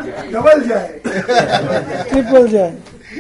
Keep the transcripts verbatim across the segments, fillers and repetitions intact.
Double jai. Triple jai.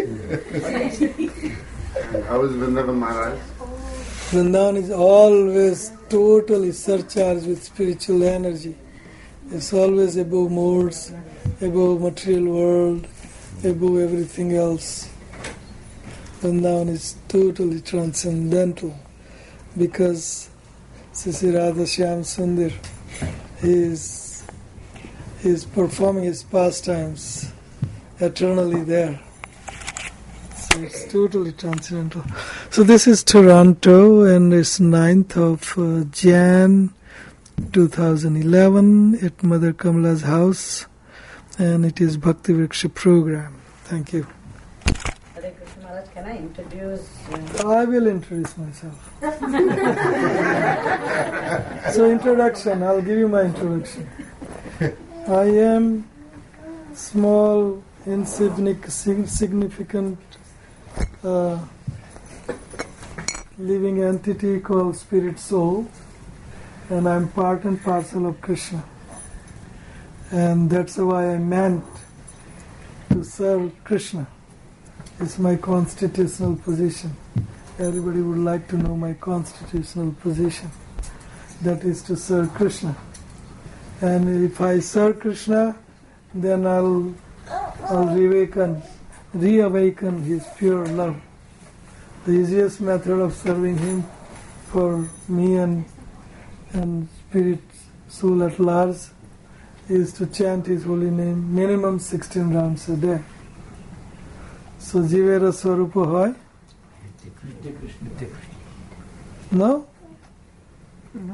How is Vrindavan Maharaj? Vrindavan is always totally surcharged with spiritual energy. It's always above moods, above material world, above everything else. Vrindavan is totally transcendental because Sri Radha Shyam Sundar is, is performing his pastimes eternally there. So it's totally transcendental. So this is Toronto and it's ninth of uh, January twenty eleven at Mother Kamala's house, and it is Bhakti Vriksha program. Thank you. Hare Krishna Maharaj, can I introduce? Uh, I will introduce myself. So introduction, I'll give you my introduction. I am small, insignificant uh, living entity called Spirit Soul, and I'm part and parcel of Krishna. And that's why I meant to serve Krishna. It's my constitutional position. Everybody would like to know my constitutional position. That is to serve Krishna. And if I serve Krishna, then I'll, I'll reawaken, reawaken His pure love. The easiest method of serving Him for me and and Spirit Soul at large is to chant His holy name minimum sixteen rounds a day. So Jivera Swarupa hoy? No? No.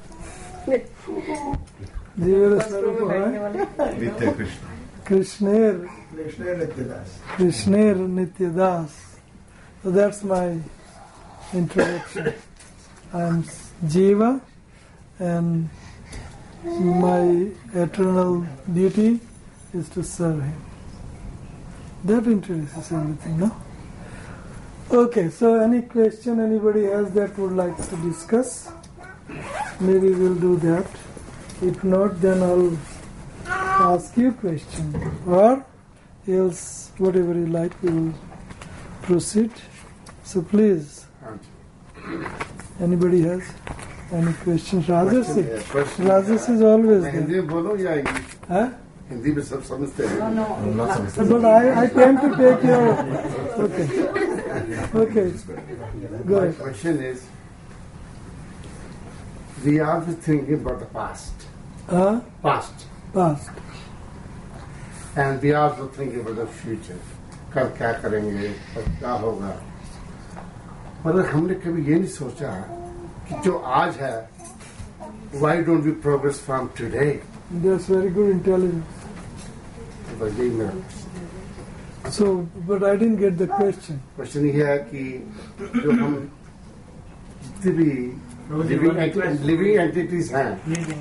Jivera Swarupa hoy? Nitya Krishna. Krishner, Krishna Nityadas. Krishner Nityadas. So that's my introduction. I'm Jiva, and my eternal duty is to serve Him. That introduces everything, no? Okay, so any question anybody has that would like to discuss? Maybe we'll do that. If not, then I'll ask you a question. Or else, whatever you like, we will proceed. So please, anybody has any questions? Rajesh is, Rajesh is always there. Hindi में बोलो या English? Huh? Hindi में सब समझते हैं? no, no. But I, I came to take your... Okay. Okay. Go My ahead. question is, we are always thinking about the past. Huh? Past. Past. And we are also thinking about the future. कल क्या करेंगे, कल क्या होगा. पर हमने कभी ये नहीं सोचा कि जो आज है, why don't we progress from today? That's very good intelligence. बस यही मेरा So, but I didn't get the question. Question ये है कि जो हम जितने भी लिविंग एंटिटीज हैं,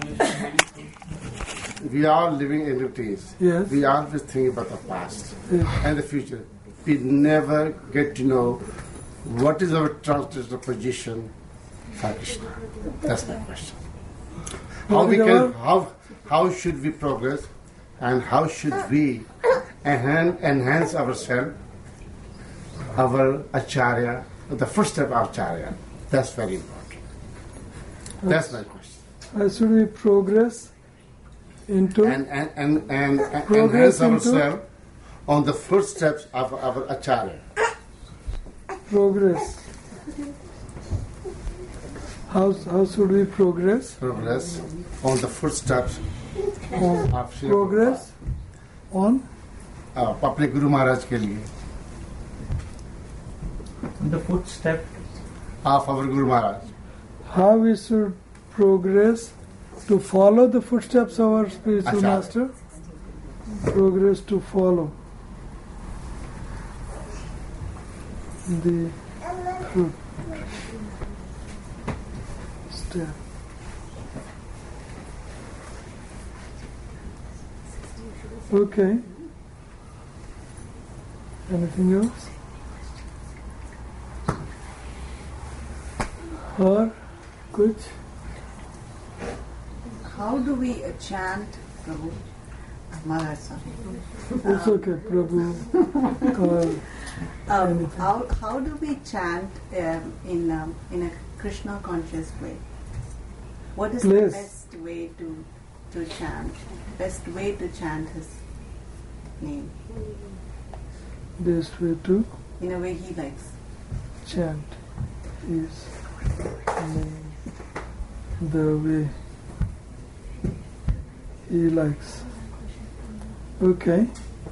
we are living entities. Yes. We are always thinking about the past Yes. and the future. We never get to know what is our transitional position for Krishna. That's my question. How we can, how how should we progress, and how should we enhance, enhance ourselves, our acharya, the first step of acharya. That's very important. That's my question. How should we progress into... And and and, and, and Progress enhance into- ourselves on the first steps of our acharya. Progress. How, how should we progress? Progress on the first steps On of Srila progress on Prabhupada. Uh, अपने गुरु महाराज के लिए The footstep. of our Guru Maharaj. how we should progress to follow the footsteps of our spiritual Acharya. master. Progress to follow the fruit step. Okay. Anything else? Or kuch? How do we uh, chant, Prabhu? Maharaj, sorry. It's okay, Prabhu. Or Um, anything. how, how do we chant um, in um, in a Krishna conscious way? What is Place. the best way to to chant? Best way to chant His name Best way to in a way He likes. chant is name the way he likes. Okay.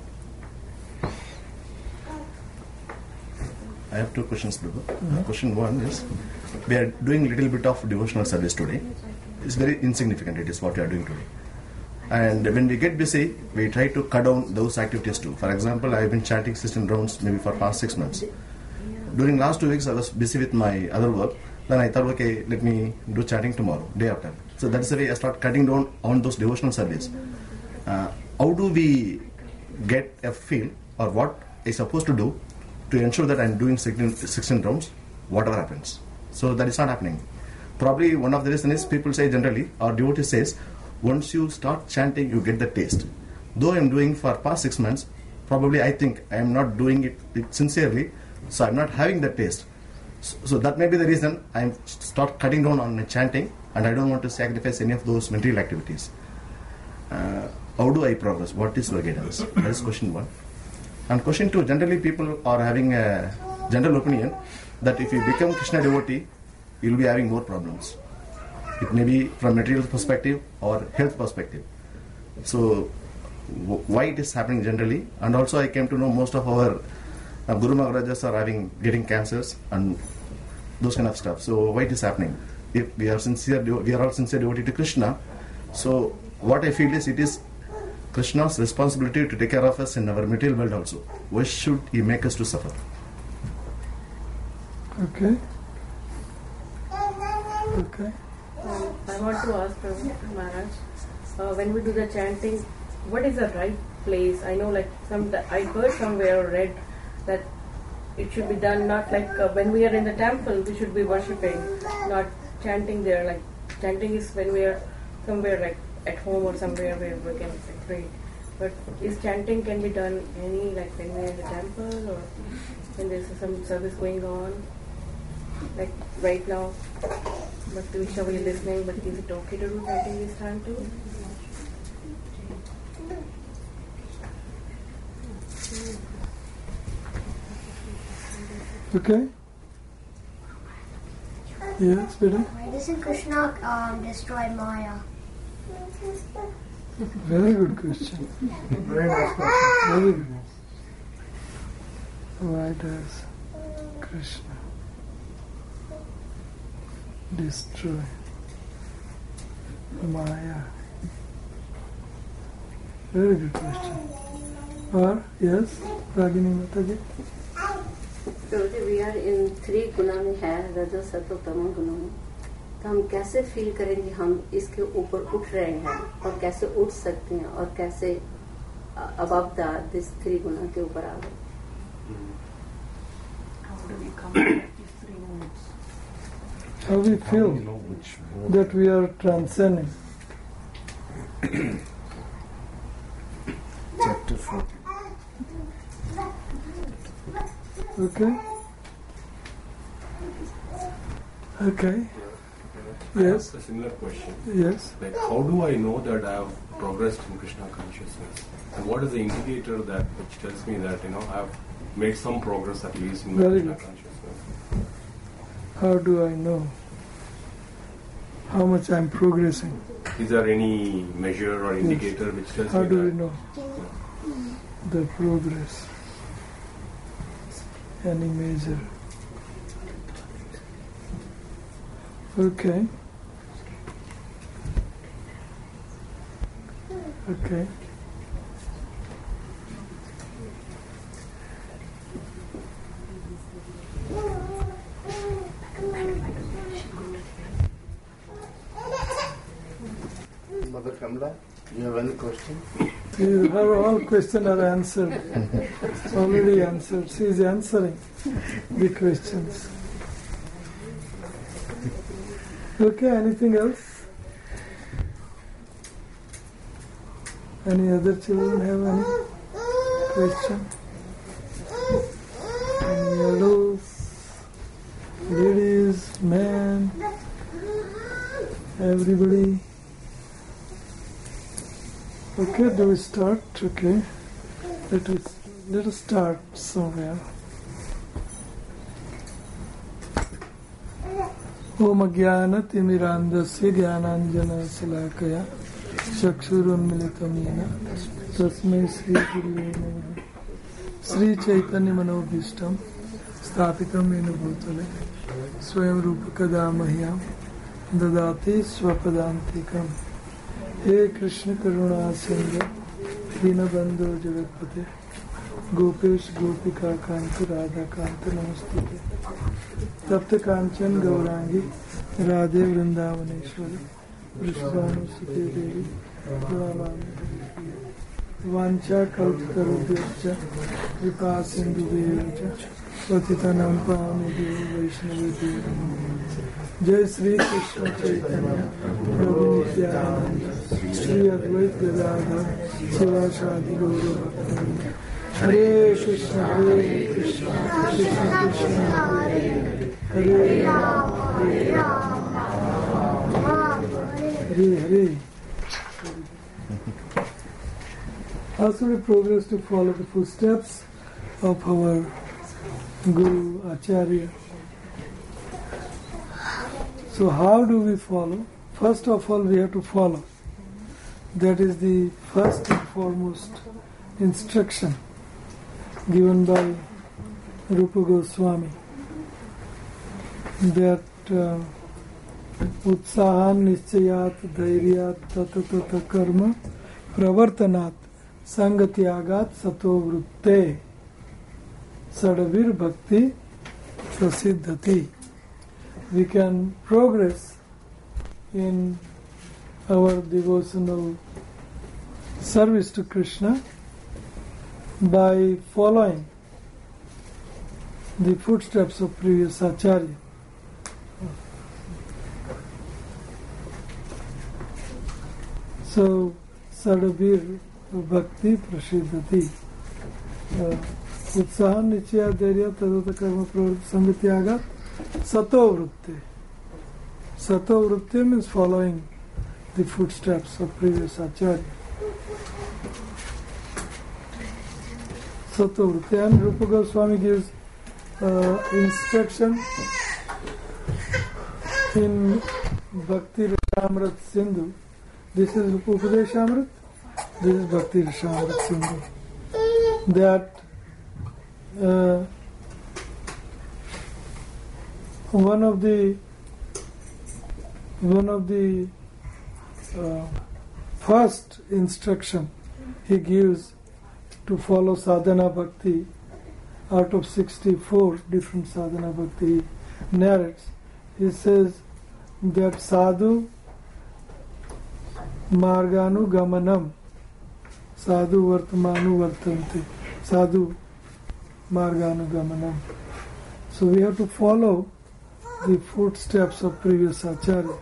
I have two questions, Prabhu. Uh, question one is, we are doing a little bit of devotional service today. It's very insignificant, it is what we are doing today. And when we get busy, we try to cut down those activities too. For example, I have been chanting sixteen rounds maybe for past six months. During last two weeks, I was busy with my other work. Then I thought, okay, let me do chanting tomorrow, day after. So that's the way I start cutting down on those devotional service. Uh, how do we get a feel, or what I'm supposed to do to ensure that I'm doing sixteen, sixteen rounds, whatever happens? So that is not happening. Probably one of the reasons is people say generally, or devotee says, once you start chanting, you get the taste. Though I'm doing for past six months, probably I think I am not doing it, it sincerely, so I'm not having the taste. So, so that may be the reason I start cutting down on my chanting, and I don't want to sacrifice any of those material activities. Uh, how do I progress? What is your guidance? That is question one. And question two, generally people are having a general opinion that if you become Krishna devotee, you will be having more problems. It may be from material perspective or health perspective. So w- why it is happening generally? And also I came to know most of our uh, Guru Maharajas are having getting cancers and those kind of stuff. So why it is happening? If we are sincere, we are all sincere devotee to Krishna. So what I feel is it is Krishna's responsibility to take care of us in our material world also. Why should he make us to suffer? Okay. Okay. Um, I want to ask Prabhu Maharaj, uh, when we do the chanting, what is the right place? I know, like some I heard somewhere or read that it should be done not like uh, when we are in the temple, we should be worshipping, not chanting there. Like chanting is when we are somewhere like at home or somewhere where we can like, pray. But is chanting can be done any like when we are in the temple or when there's some service going on, like right now? But Visha, we are listening, but is it okay to do chanting this time too? Okay. Yes, Peter? Why doesn't Krishna um, destroy Maya? Very good question. Very nice question. Very good. Why does Krishna destroy Maya? Very good question. Or, yes, Ragini Mataji? तो we are in three गुना में है, रजो सतो तमो गुणों में, तो हम कैसे फील करेंगे हम इसके ऊपर उठ रहे हैं और कैसे उठ सकते हैं और कैसे अबव द दिस थ्री गुना के ऊपर आ गए? How do we come up with these three moods? How we feel that we are transcending. Chapter four. Okay? Okay. Yes. A similar question. Yes. Like, how do I know that I have progressed in Krishna consciousness? And what is the indicator that which tells me that you know I have made some progress at least in Very Krishna good. consciousness? How do I know how much I'm progressing? Is there any measure or indicator which tells How me do that? we know the progress? Any measure? Okay. Okay. Mother Kamla, you have any question? See, her all questions are answered. Already answered. She is answering the questions. Okay, anything else? Any other children have any question? Any adults, ladies, men, everybody? Okay, do we start? Okay, let us let us start somewhere. Om Jnanatimirandasya Jnananjana-Salakaya Chakshurunmilitam Yena Tasmai Sri Gurave Namaha. Sri Chaitanya Manobhishtam Sthapitam Yena Bhutale Swayam Rupakada Mahyam Dadati Swapadantikam. He Krishna Karuna Sindhu Dinabandhu Jagatpate Gopesh Gopika Kanta Radha Kanta Namastute Tapta Kanchan Gaurangi Radhe Vrindavaneshwari Vrishabhanusute Devi Pranamami Vancha Kalpatarubhyascha Kripa Sindhu Devacha Patitanam Pavane Vaishnava Deva. Jai Sri Krishna Chaitanya Prabhu Nityananda Sri Advaita Gadadhar Sivasadi Gaura Bhaktivinoda. Hare Krishna Hare Krishna Krishna Krishna Hare Hare Rama Hare Rama Hare Hare. Also we progress to follow the footsteps of our Guru Acharya. So how do we follow? First of all we have to follow. That is the first and foremost instruction given by Rupa Goswami, that uh, Utsahan Nischayat Dhairyat Tatatata Karma Pravartanat Sangatyagat Sato Vritte Sadavir Bhakti Prasiddhati. We can progress in our devotional service to Krishna by following the footsteps of previous Acharya. So, Sadavir Bhakti Prasiddhati. Utsahan Nichya Dhairya Tadata Karma Pravarta Sangatyagat Sato Vritte. Sato Vritte means following the footsteps of previous Acharya. Sato Vritte. And Rupa Goswami gives uh, instruction in Bhakti Rasamrit Sindhu. This is Upadeshamrit, this is Bhakti Rasamrit Sindhu. That uh, one of the one of the uh, first instruction he gives to follow sadhana bhakti, out of sixty-four different sadhana bhakti he narrates. He says that sadhu marganu gamanam sadhu vartamanu vartante sadhu marganu gamanam. So we have to follow the footsteps of previous Acharya.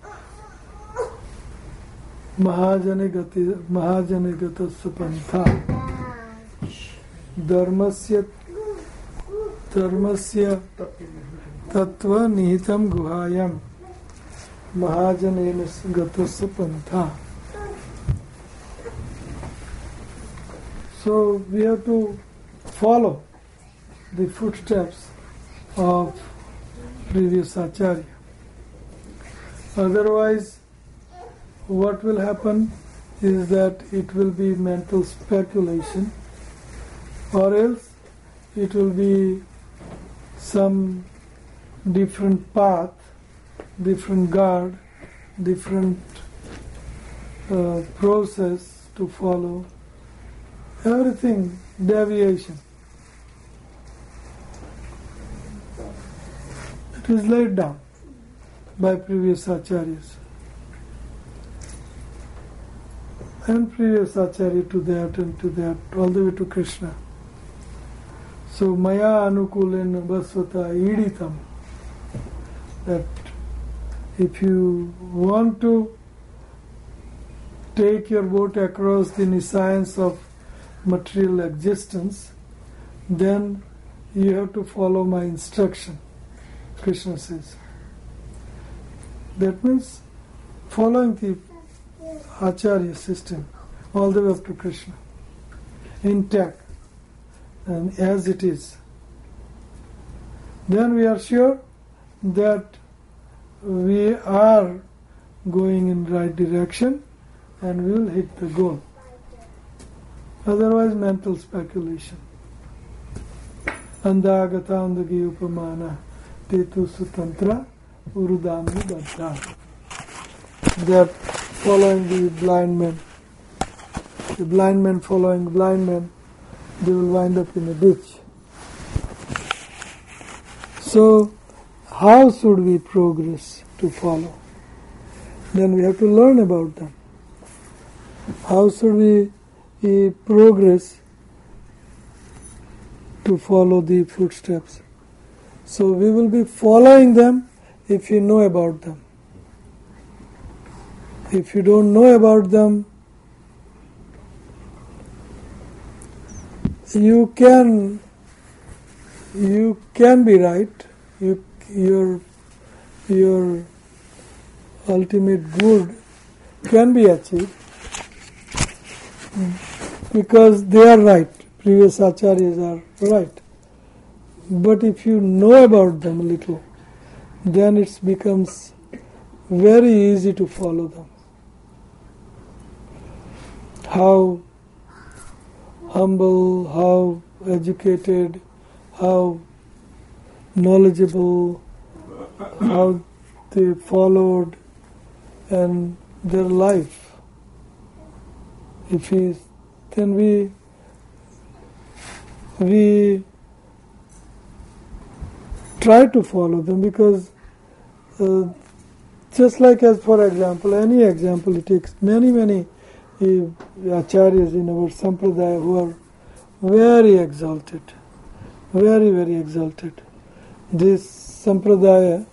Mahajane gati Mahajane gatasya pantha dharmasya dharmasya tattva nihitam guhayam Mahajane gatasya pantha. So we have to follow the footsteps of previous Acharya. Otherwise, what will happen is that it will be mental speculation, or else it will be some different path, different guard, different uh, process to follow. Everything deviation. It is laid down by previous acharyas. And previous acharya to that and to that, all the way to Krishna. So maya anukulena basvata iditam. That if you want to take your boat across the nescience of material existence, then you have to follow my instruction, Krishna says. That means following the Acharya system all the way up to Krishna, intact and as it is. Then we are sure that we are going in right direction and we will hit the goal. Otherwise, mental speculation. Andagata andagi upamana tetu sutantra urudami baddha. They are following the blind men. The blind men following blind men, they will wind up in a ditch. So, how should we progress to follow? Then we have to learn about them. How should we uh, progress to follow the footsteps? So we will be following them if you know about them. If you don't know about them, you can you can be right. You your your ultimate good can be achieved because they are right. Previous acharyas are right. But if you know about them a little, then it becomes very easy to follow them. How humble, how educated, how knowledgeable, how they followed, and their life. If we, then we we try to follow them because uh, just like as for example, any example it takes many many uh, acharyas in our sampradaya who are very exalted, very very exalted. This sampradaya,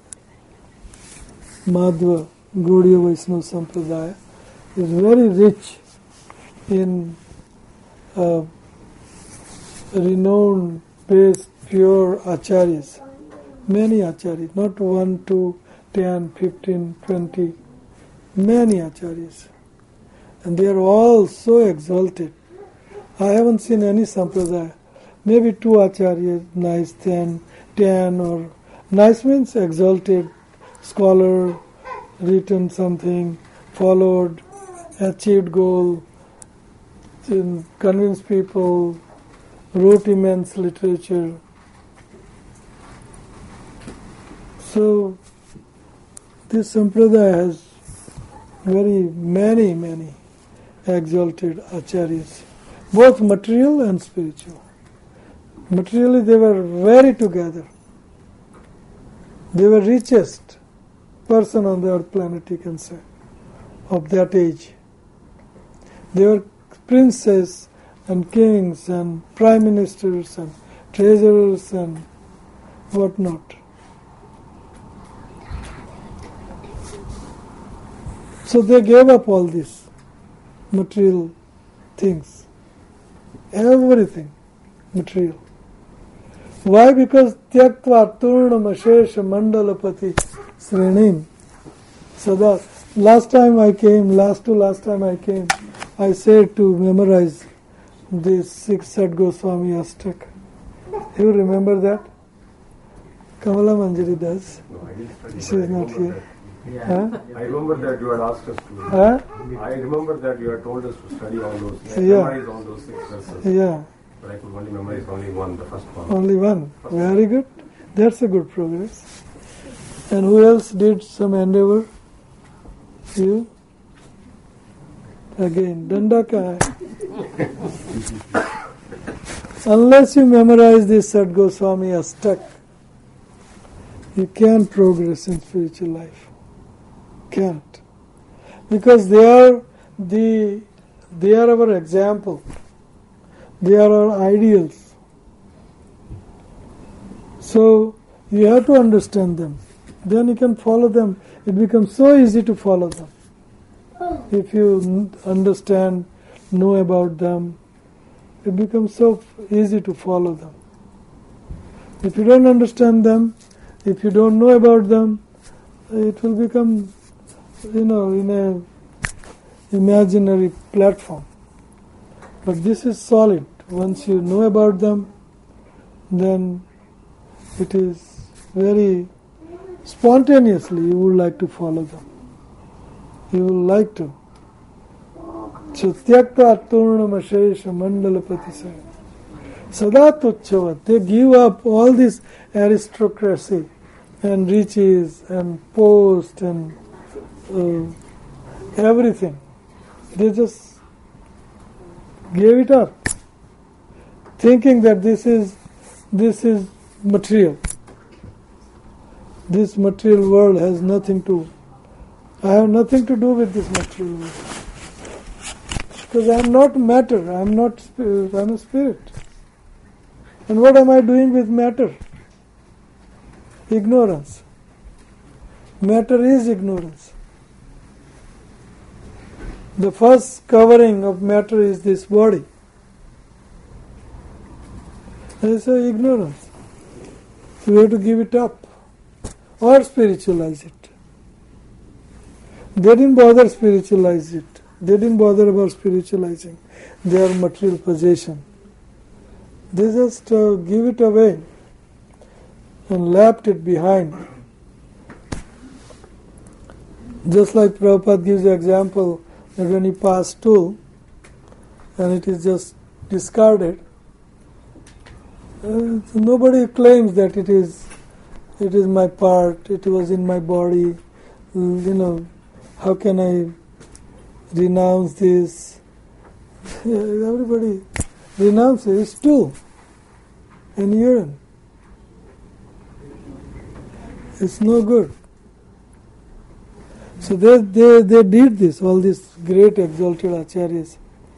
Madhva Gaudiya Vaishnava sampradaya, is very rich in uh, renowned, based, pure acharyas. Many acharyas, not one, two, ten, fifteen, twenty, many acharyas. And they are all so exalted. I haven't seen any sampradaya. Maybe two acharyas, nice, ten, ten, or nice means exalted, scholar, written something, followed, achieved goal, convinced people, wrote immense literature. So this sampradaya has very many, many exalted acharyas, both material and spiritual. Materially they were very together. They were richest person on the earth planet, you can say, of that age. They were princes and kings and prime ministers and treasurers and whatnot. So they gave up all these material things, everything material. Why? Because tyaktva turnam ashesha mandalapati srenim. So the last time I came, last to last time I came, I said to memorize this six Sat Goswami Astak. You remember that? Kamala Manjari does. No, I didn't study. She is not here. Yeah. Huh? I remember that you had asked us to. Huh? I remember that you had told us to study all those, like, Yeah. memorize all those six verses. Yeah. But I could only memorize only one, the first one. Only one. Very good. That's a good progress. And who else did some endeavor? You? Again, Dandaka. Unless you memorize this Sat Goswami Astak, you can't progress in spiritual life. Can't. Because they are the they are our example. They are our ideals. So you have to understand them. Then you can follow them. It becomes so easy to follow them. if you n- understand, know about them, it becomes so easy to follow them. If you don't understand them, if you don't know about them, it will become, you know, in a imaginary platform. But this is solid. Once you know about them, then it is very spontaneously you would like to follow them. You will like to. So tyakta turnamashesha mandalapati sayam. Sada tuchchavat. They give up all this aristocracy and riches and post and uh, everything. They just gave it up, thinking that this is this is material. This material world has nothing to. I have nothing to do with this material world. Because I am not matter, I am not spirit, I am a spirit. And what am I doing with matter? Ignorance. Matter is ignorance. The first covering of matter is this body. That is ignorance. So we have to give it up or spiritualize it. They didn't bother spiritualize it. They didn't bother about spiritualizing their material possession. They just uh, give it away and lapped it behind. Just like Prabhupada gives the example that when he passed stool and it is just discarded, uh, nobody claims that it is it is my part, it was in my body, you know, how can I renounce this? Everybody renounces. It's stool and urine. It's no good. So they, they, they did this, all these great exalted acharyas.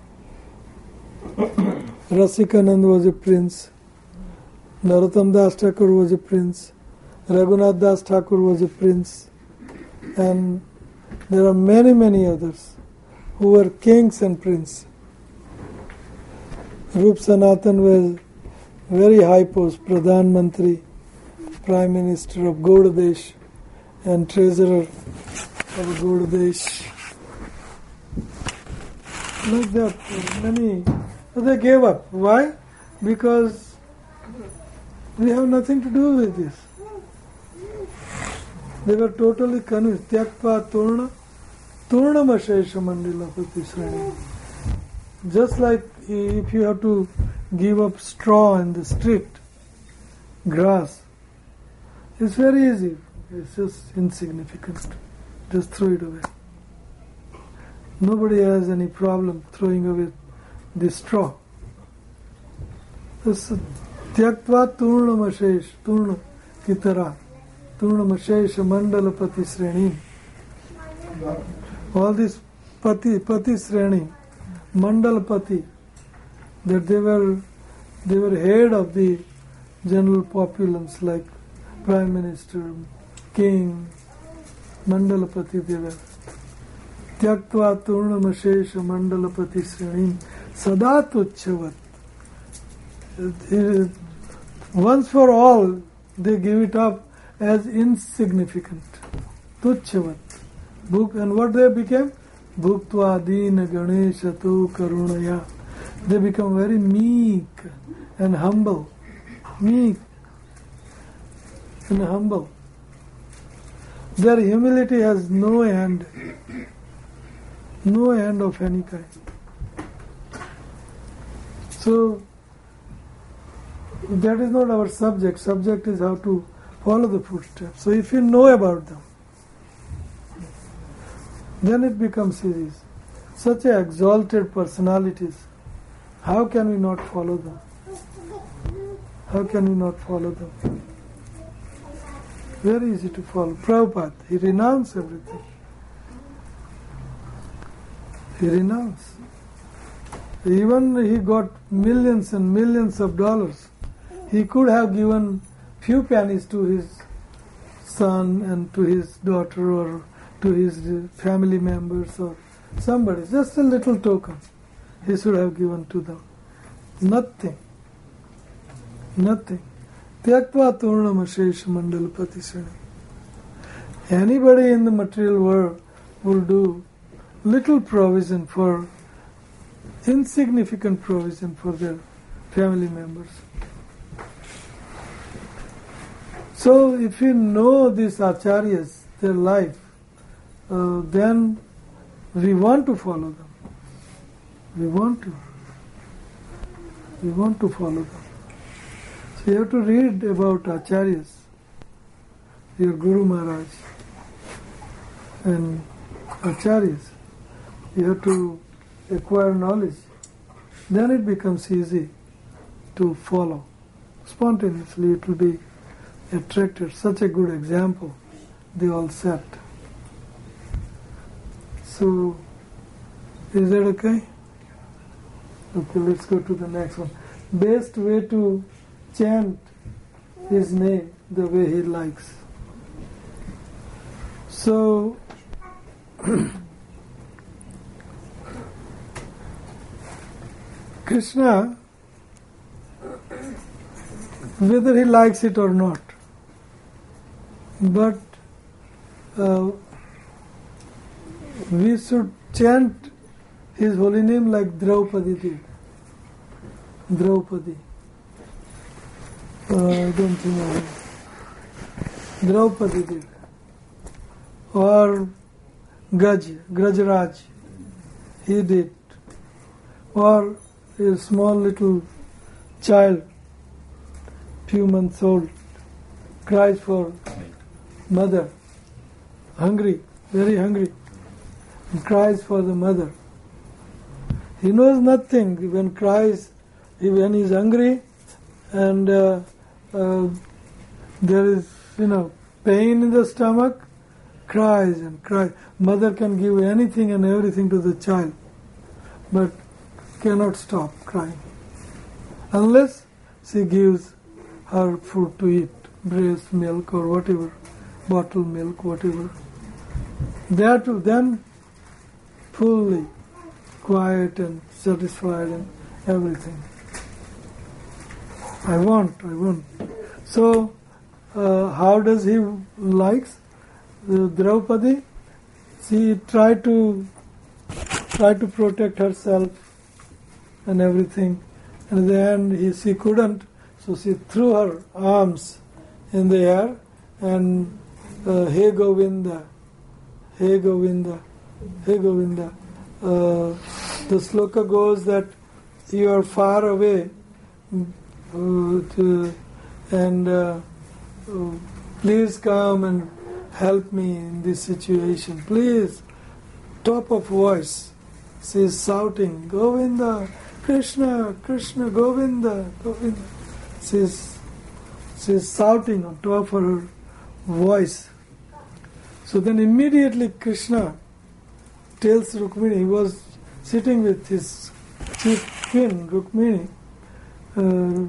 Rasikanand was a prince. Narottam Das Thakur was a prince. Raghunath Das Thakur was a prince. And there are many, many others who were kings and princes. Rup Sanatan was very high post, Pradhan Mantri, Prime Minister of Gaudadesh and Treasurer of Gaudadesh. Like that, many, they gave up. Why? Because we have nothing to do with this. They were totally convinced. Tyakpa turna, turna mashesha mandila patisrani. Just like if you have to give up straw in the street, grass, it's very easy. It's just insignificant. Just throw it away. Nobody has any problem throwing away the straw. Tyaktva turna mashesh, turna kitara, turna mashesh mandala pati sreni. All this pati, pati sreni, mandal pati, that they were, they were head of the general populace like Prime Minister, King, Mandalapati they were. Tyaktva turnamashesha mandalapati srenim sada tuchchavat. Once for all, they give it up as insignificant. Tuchchavat. And what they became? Bhuktva dina ganesha tu karunaya. They become very meek and humble. Meek and humble. Their humility has no end. No end of any kind. So, that is not our subject. Subject is how to follow the footsteps. So if you know about them, then it becomes easy. Such a exalted personalities, how can we not follow them? How can we not follow them? Very easy to follow. Prabhupada, he renounced everything. He renounced. Even he got millions and millions of dollars. He could have given few pennies to his son and to his daughter or to his family members or somebody, just a little token, he should have given to them. Nothing. Nothing. Tyaktva turnam ashesha mandalapati sani. Anybody in the material world will do little provision for, insignificant provision for their family members. So if you know these acharyas, their life, uh, then we want to follow them. We want to. We want to follow them. So you have to read about acharyas, your Guru Maharaj and acharyas. You have to acquire knowledge. Then it becomes easy to follow. Spontaneously it will be attracted. Such a good example they all set. So, is that okay? Okay, let's go to the next one. Best way to chant his name the way he likes. So, Krishna, whether he likes it or not, but uh, we should chant his holy name like Draupadi did. Draupadi. Uh, I don't think I have. Draupadi did. Or Gaj, Grajraj, he did. Or a small little child, few months old, cries for mother, hungry, very hungry, and cries for the mother. He knows nothing when cries, when he is hungry and uh, uh, there is, you know, pain in the stomach, cries and cries. Mother can give anything and everything to the child, but cannot stop crying unless she gives her food to eat, breast milk or whatever, bottled milk, whatever. That will then fully quiet and satisfied and everything. I want, I want. So, uh, how does he likes uh, Draupadi? She tried to try to protect herself and everything. And in the end, he, she couldn't, so she threw her arms in the air and uh, He Govinda, He Govinda, He Govinda. Uh, the sloka goes that you are far away uh, to, and uh, uh, please come and help me in this situation. Please, top of voice, she is shouting, Govinda, Krishna, Krishna, Govinda, Govinda. She is, she is shouting on top of her voice. So then immediately Krishna tells Rukmini, he was sitting with his chief queen, Rukmini, uh,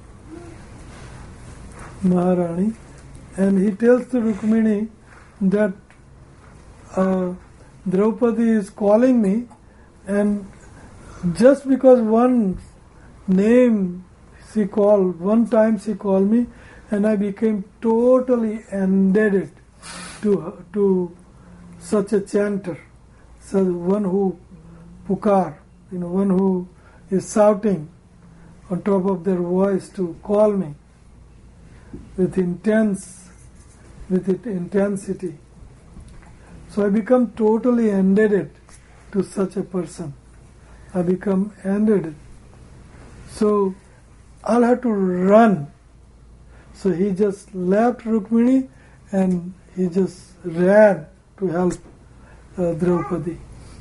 Maharani, and he tells to Rukmini that uh, Draupadi is calling me, and just because one name she called, one time she called me, and I became totally indebted to her, to such a chanter, so one who pukar, you know, one who is shouting on top of their voice to call me with intense, with it intensity. So I become totally indebted to such a person. I become indebted. So I'll have to run. So he just left Rukmini and he just ran to help uh, Draupadi.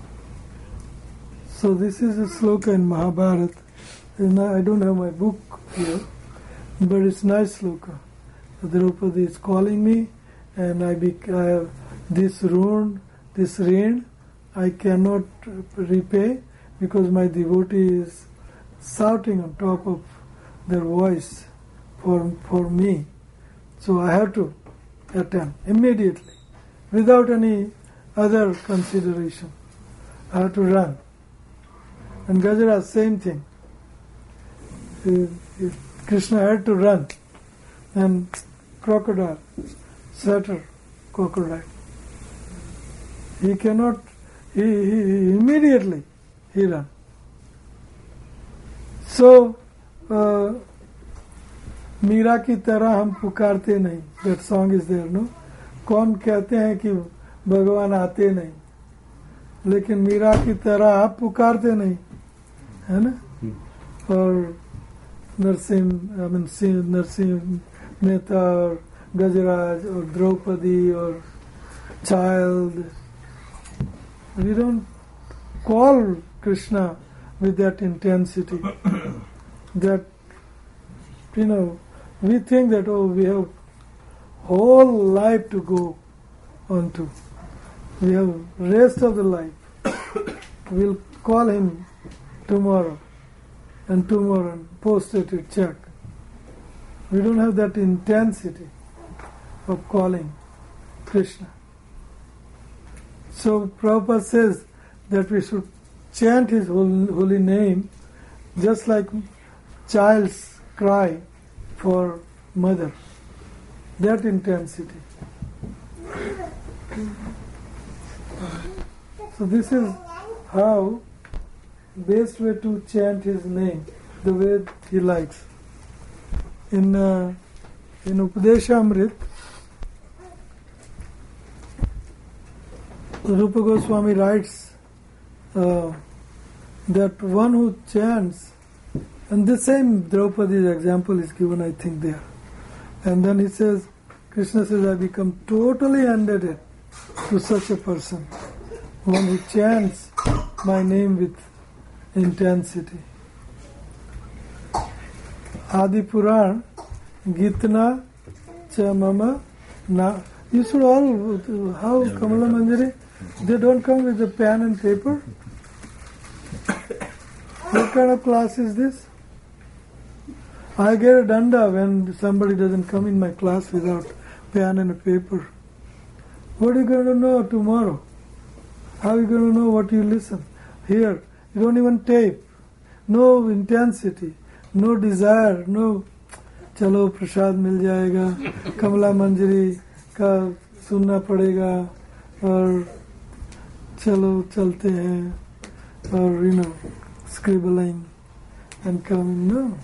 So this is a sloka in Mahabharata. And I don't have my book here, but it's nice sloka. Draupadi is calling me, and I, be, I have this ruin, this rain, I cannot repay because my devotee is shouting on top of their voice for for me. So I have to attend immediately, without any other consideration. had to run. And Gajara, same thing. He- he- Krishna had to run. And crocodile, satyr crocodile. He cannot, he, he, he immediately he ran. So, uh, Meera की तरह हम पुकारते नहीं. That song is there, no? कौन कहते हैं कि भगवान आते नहीं, लेकिन मीरा की तरह आप पुकारते नहीं, है ना? और नरसिंह, I mean, नरसिंह मेहता और गजराज और द्रौपदी और child, we don't call Krishna with that intensity. That, you know, we think that, oh, we have whole life to go on to. We have rest of the life. We'll call him tomorrow and tomorrow and post it to check. We don't have that intensity of calling Krishna. So Prabhupada says that we should chant his holy, holy name just like child's cry for mother. That intensity. So this is how best way to chant his name, the way he likes. In uh, in Upadeshamrit, Rupa Goswami writes uh, that one who chants, and the same Draupadi's example is given, I think, there. And then he says, Krishna says, I become totally indebted to such a person, one who chants my name with intensity. Adi Puran, Gitna, Cha Mama, Na. You should all, how Kamala Manjari, they don't come with a pen and paper? What kind of class is this? I get a danda when somebody doesn't come in my class without pen and a paper. What are you going to know tomorrow? How are you going to know what you listen? Here, you don't even tape. No intensity, no desire, no चलो प्रसाद मिल जाएगा, कमला मंजरी का सुनना पड़ेगा और चलो चलते हैं और, you know, scribbling and coming. No.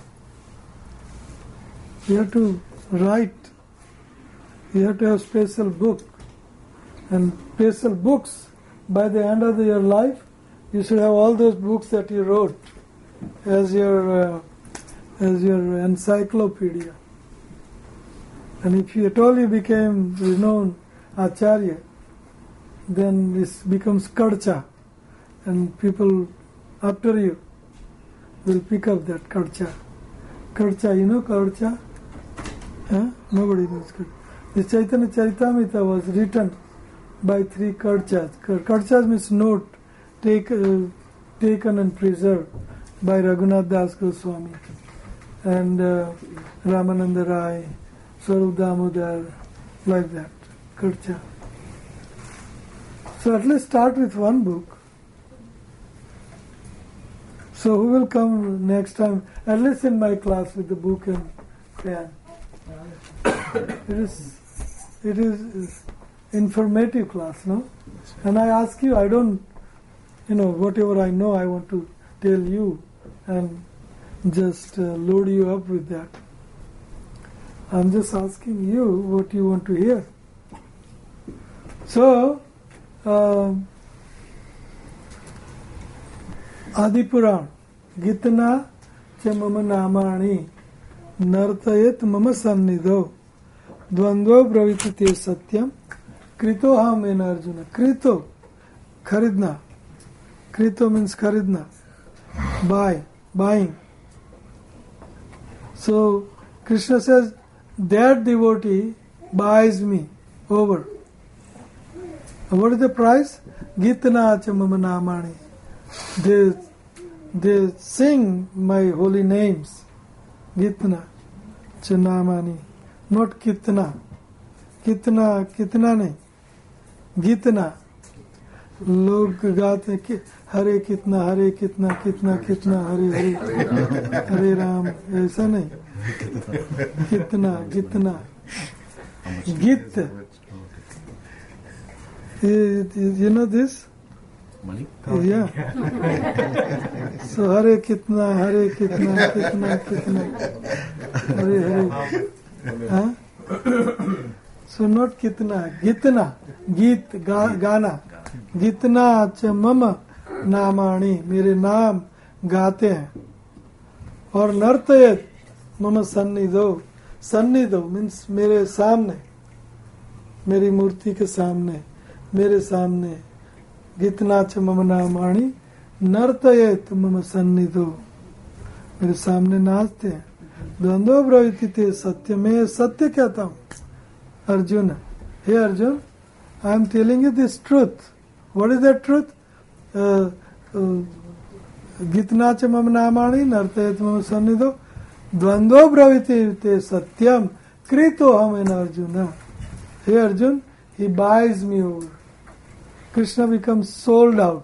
You have to write. You have to have special book. And special books, by the end of your life, you should have all those books that you wrote as your uh, as your encyclopedia. And if you at all you became renowned acharya, then this becomes karcha, and people after you will pick up that karcha. Karcha, you know karcha? Huh? Nobody knows karcha. The Chaitanya Charitamrita was written by three karchas. Karchas means note, take, uh, taken and preserved by Raghunath Das Goswami and uh, Ramananda Rai, Swarup Damodar, like that, karcha. So at least start with one book. So who will come next time? At least in my class with the book and pen. It is, it is informative class, no? And I ask you, I don't, you know, whatever I know, I want to tell you and just uh, load you up with that. I'm just asking you what you want to hear. So, um, Adi Puran, Gitana cha mama namani, nartayet mama sannidho, dvandvo bravitite satyam, krito ham en Arjuna. Krito, kharidna. Krito means kharidna, buy, buying. So, Krishna says, that devotee buys me over. What is the price? Gitana cha mama namani. They, they sing my holy names. Gitna cha namani. Not kitna. Kitna, kitna nahi. Gitna. लोग गाते कि हरे कितना हरे कितना कितना कितना हरे हरे हरे राम, ऐसा नहीं, कितना जितना git. You know this? Money? Yeah. So hare kitna, hare kitna, kitna, kitna, hare hare. Huh? So not kitna, gitna, git, ga, gana. Gitna cha mama namani, मेरे नाम गाते हैं. और नर्तयत मम सन्निधो, सन्निधो मीन्स मेरे सामने, मेरी मूर्ति के सामने, मेरे सामने. गीतना च मम नामाणी नर्तयेत मम सन्निधो, मेरे सामने नाचते हैं. द्वंद्व ब्रवीति ते सत्य, मैं सत्य कहता हूँ. अर्जुन, हे Arjun, I am telling you this truth. What is that truth? गीतना च मम नामाणी नर्तयेत मम सन्निधो द्वंद्व ब्रवीति ते सत्यम कृतो हम इन अर्जुन. हे Arjun, he buys me over. Krishna becomes sold out.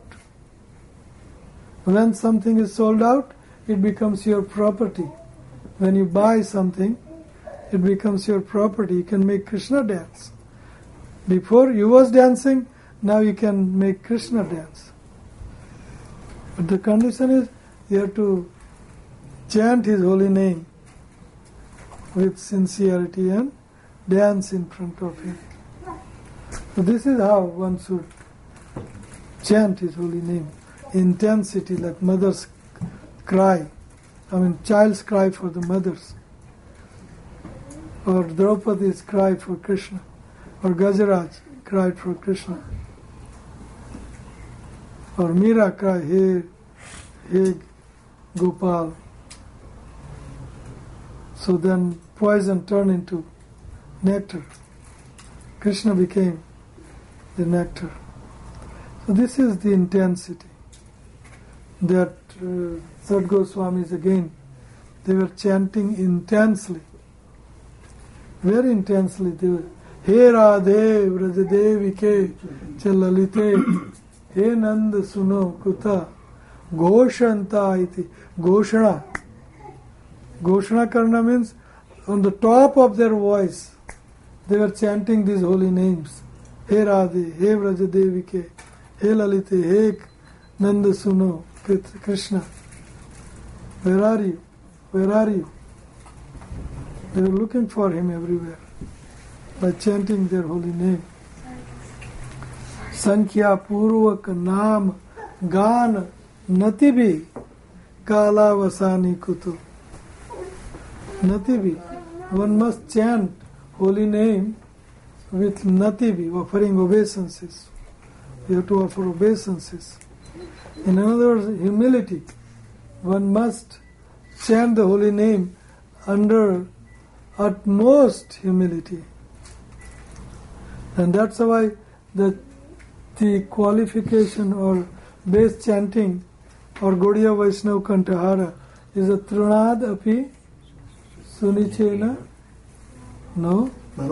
When something is sold out, it becomes your property. When you buy something, it becomes your property. You can make Krishna dance. Before you was dancing, now you can make Krishna dance. But the condition is you have to chant his holy name with sincerity and dance in front of him. So this is how one should chant his holy name. Intensity, like mothers cry. I mean, child's cry for the mothers. Or Draupadi's cry for Krishna. Or Gajaraj cried for Krishna. Or Meera cried, hey, hey, Gopal. So then poison turned into nectar. Krishna became the nectar. So this is the intensity that uh, Sad Goswamis again, they were chanting intensely, very intensely. They were, He Radhe Vrajadevike Chalalite He Nand Suno Kuta Goshanta iti. Goshana. Goshana Karna means on the top of their voice they were chanting these holy names. He Radhe, He Vrajadevike, He Lalite, He Nanda Suno, Krishna. Where are you? Where are you? They were looking for him everywhere by chanting their holy name. Sankhya Purvak Naam Gan Natibhi Kala Vasani Kutu. Natibhi. One must chant holy name with Natibhi, offering obeisances. You have to offer obeisances. In other words, humility. One must chant the holy name under utmost humility. And that's why the, the qualification or base chanting or Gaudiya Vaishnava Kantahara is a Trunad Api Sunichena. No?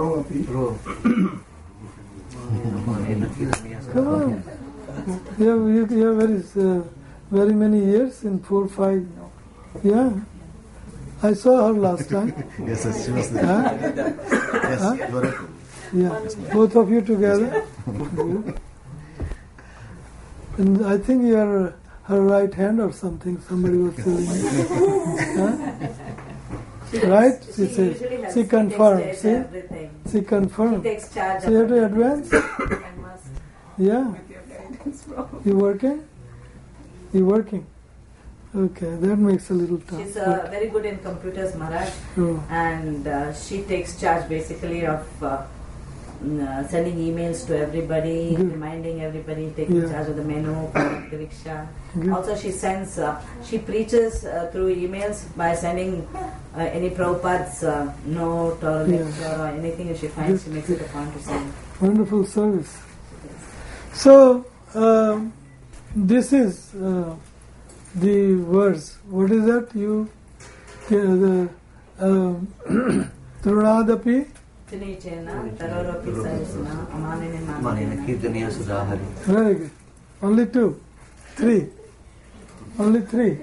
Come on. You have, you, you have very, uh, very many years in four, five. Yeah. I saw her last time. Yes, yes, she was there. Huh? Yes, Huh? you are right. Yeah. Both of you together. Good. And I think you are her right hand or something. Somebody was telling me. Huh? Right? She, She said. usually has- She she confirmed. takes See? everything. She confirmed. She takes charge So you have of to everything. advance. I must. Yeah. You working? You working? Okay, that makes a little tough. She's uh, very good in computers, Maharaj, Oh. and uh, she takes charge basically of uh, mm, uh, sending emails to everybody, Good. reminding everybody, taking Yeah. charge of the menu, the rickshaw. Good. Also, she sends, uh, she preaches uh, through emails by sending uh, any Prabhupada's uh, note or Yeah. lecture or anything that she finds, Good. she makes it a point to send. Wonderful service. So, um, this is uh, the verse. What is that? You, the um, Trunadapi. Tunichena, Taroropi Sarisana, Amanine Manina Manina. Kirtaniya Sudahari. Very good. Only two. Three. Only three.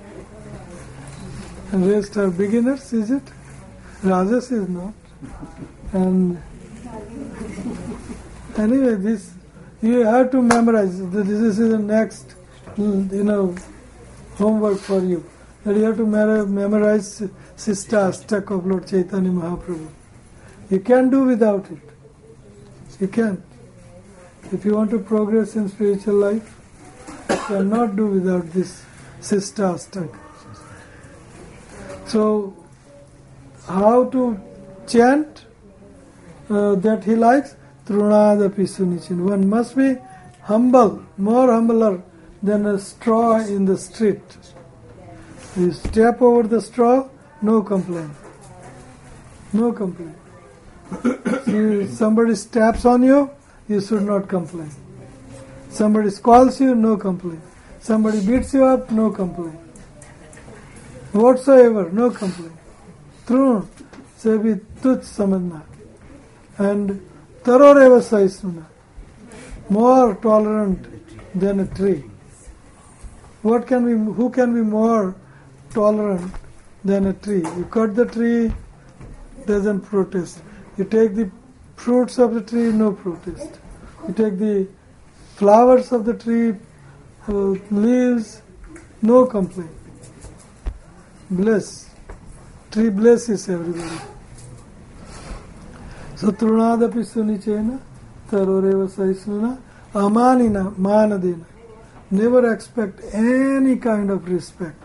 And rest are beginners, is it? Rajas is not. And anyway, this you have to memorize. This is the next, you know, homework for you. That you have to memorize Sista Astak of Lord Chaitanya Mahaprabhu. You can't do without it. You can't. If you want to progress in spiritual life, you cannot do without this Sista Astak. So, how to chant uh, that he likes? Trunadapi Sunichin. One must be humble, more humbler than a straw in the street. You step over the straw, no complaint. No complaint. If somebody steps on you, you should not complain. Somebody scolds you, no complaint. Somebody beats you up, no complaint. Whatsoever, no complaint. True, se bhi tuch samadna. And taroreva saisnuna. More tolerant than a tree. What can be, who can be more tolerant than a tree? You cut the tree, doesn't protest. You take the fruits of the tree, no protest. You take the flowers of the tree, uh, leaves, no complaint. Bless. Tree blesses everybody. So trunadapi sunichena, taroreva saisnuna, amanina, manadena. Never expect any kind of respect.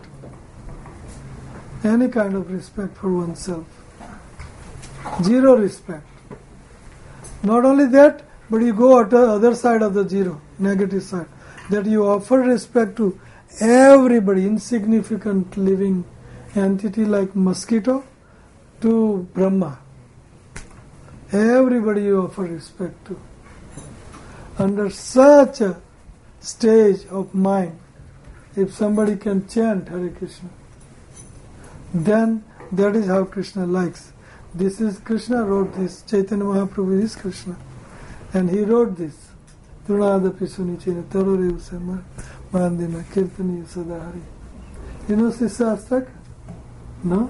Any kind of respect for oneself. Zero respect. Not only that, but you go at the other side of the zero, negative side. That you offer respect to everybody, insignificant living entity like mosquito to Brahma. Everybody you offer respect to. Under such a stage of mind, if somebody can chant Hare Krishna, then that is how Krishna likes. This is Krishna wrote this. Chaitanya Mahaprabhu is Krishna. And he wrote this. Trunadapi Sunichena Tarorev Sama Mandina Kirtani Sadahari. You know Sista Astak? No?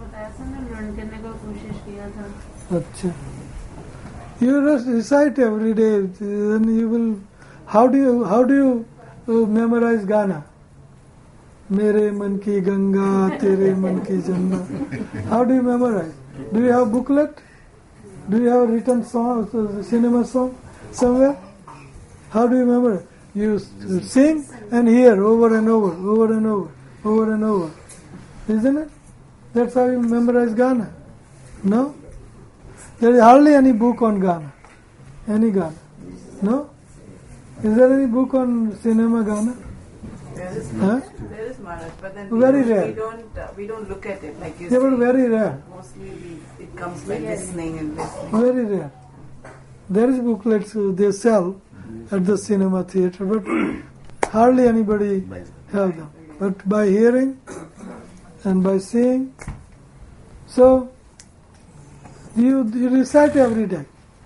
Achha. You just recite every day, then you will. How do you how do you uh, memorize Gana? Mere man ki Ganga, tere man ki Jamna. How do you memorize? Do you have booklet? Do you have written song, cinema song somewhere? How do you memorize? You sing and hear over and over, over and over, over and over. Isn't it? That's how you memorize Gana. No? There is hardly any book on Gana. Any Gana. No? Is there any book on cinema Gana? There is, huh? there is Maharaj, but then very we, rare. we don't uh, we don't look at it like you They say. were very rare. Mostly we, it comes by listening and listening. Very rare. There is booklets uh, they sell at the cinema theatre, but hardly anybody have them. But by hearing and by seeing, so you, you recite every day.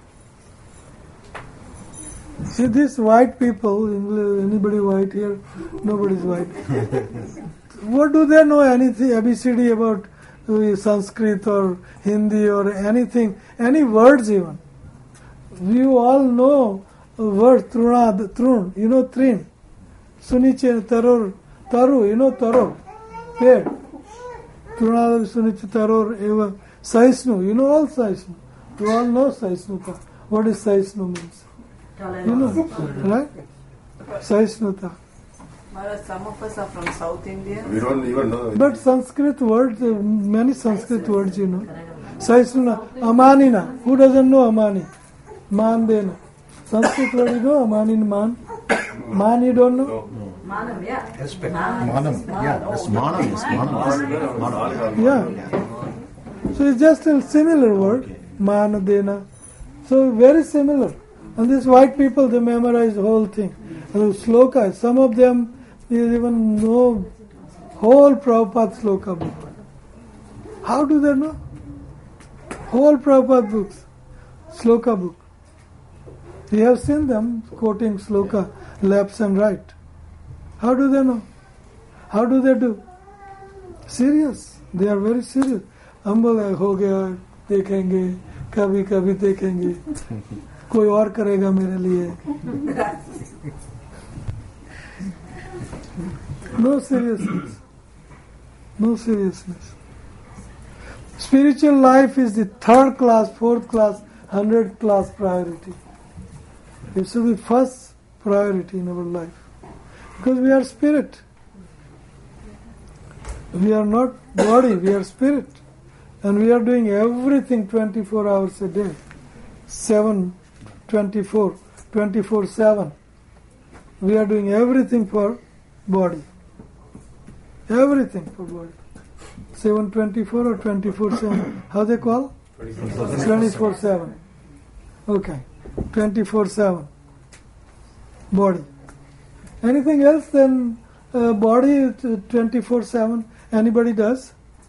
See, these white people, anybody white here? Nobody's white. What do they know anything, A B C D about uh, Sanskrit or Hindi or anything, any words even? You all know words, Truna, Trun, you know Trin, Suniche, Taror, Taru, you know Taror, Ped, Truna, Suniche, Taror, Eva, Saisnu, you know all Saisnu. You all know Saisnuta. What is Saisnu means? You know, right? Saisnuta. Maharaj, some of us are from South India. We don't even know. But Sanskrit words, uh, many Sanskrit words, you know. Saisnuna, Amanina. Who doesn't know Amani? Mandena. Sanskrit word, you know Amanin Man? Man, you don't know? Manam, yeah. Respect. Manam. Manam. Yeah, that's Manam. Yes, Manam. Manam. Yeah. So it's just a similar word. Manadena. So very similar. And these white people, they memorize the whole thing. And the sloka, some of them you even know whole Prabhupada sloka book. How do they know? Whole Prabhupada books, sloka book. You have seen them quoting sloka left and right. How do they know? How do they do? Serious. They are very serious. हम बोले हो गया देखेंगे कभी कभी देखेंगे कोई और करेगा मेरे लिए. No seriousness. No seriousness. Spiritual life is the third class, fourth class, hundredth class priority. It should be first priority in our life. Because we are spirit. We are not body, we are spirit. And we are doing everything twenty-four hours a day. seven, twenty-four, twenty-four seven. We are doing everything for body. Everything for body. seven twenty-four or twenty-four seven? How they call? twenty-four seven. Okay. twenty-four seven. Body. Anything else than uh, body twenty-four seven? Anybody does?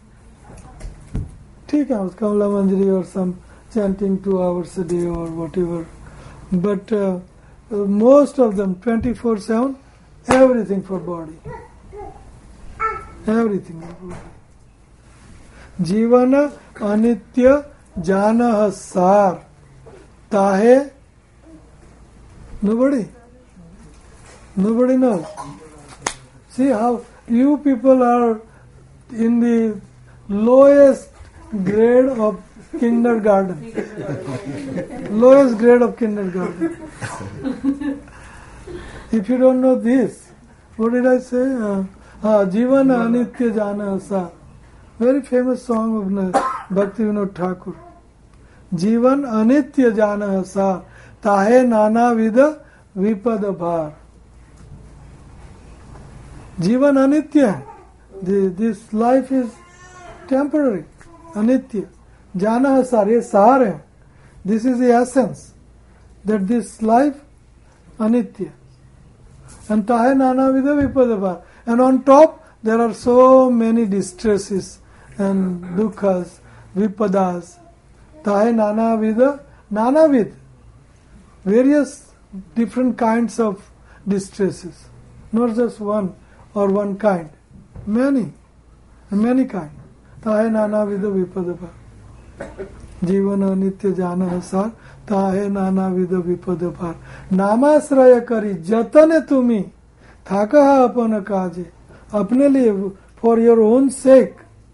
ठीक है, Kamala Manjari or some chanting two hours a day or whatever. But uh, uh, most of them twenty-four seven, everything for body. Everything for body. Jivana anitya janah sar tahe. Nobody? Nobody knows. See how you people are in the lowest grade of kindergarten. Lowest grade of kindergarten. If you don't know this, what did I say? Uh, uh, Jivana anitya jana sa. Very famous song of Bhaktivinoda Thakur. Jivan anitya jana sa tahe nana vida vipada bhar. Jivan anitya. The, this life is temporary. Anitya. Jana sar, ye sar hai. This is the essence. That this life, anitya. And tahe nana vida vipada bhar. And on top, there are so many distresses and dukkhas, vipadas. Tahe nana vida, nana vid. Various different kinds of distresses. Not just one or one kind. Many. Many kind. Tahe nana vida vipadabha. Jivana nitya jana sar. Tahe nana vida vipadabha. Namasraya kari jatane tumi. Thakaha apana kaje. Apne liye, for your own sake.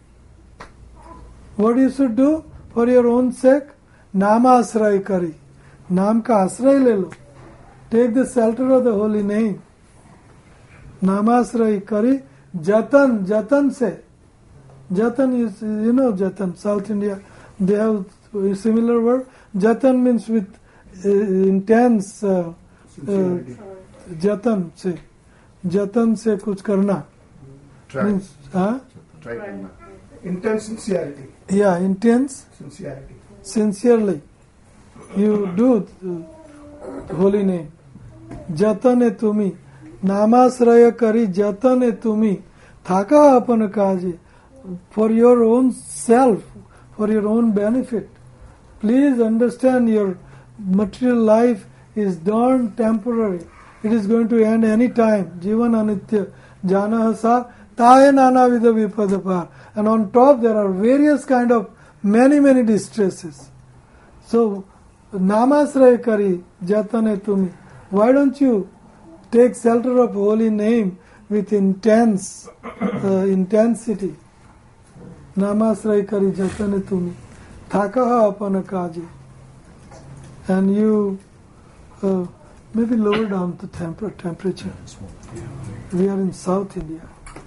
What you should do for your own sake? Namasraya kari. Naam ka asray le lo. Take the shelter of the holy name. Namasraya kari. Jatan, Jatan se. Jatan is, you know Jatan, South India, they have a similar word. Jatan means with uh, intense, uh, uh, Jatan se. Jatan se kuch karna. Try. Means, huh? Try karna. Intense sincerity. Yeah, intense. Sincerity. Sincerely. You do the holy name. Jatane tumi. Namasraya kari jatane tumi. Thaka apana kaje. For your own self, for your own benefit. Please understand your material life is darn temporary. It is going to end any time. Jivan anitya jana sa tahe nana vida vipadapar. And on top there are various kind of many many distresses. So namasraya kari jatane tumi. Why don't you take shelter of holy name with intense uh, intensity? Namasraya kari jatane tumi. Thakaha apana kaje. And you uh, maybe lower down the temper, temperature. We are in South India.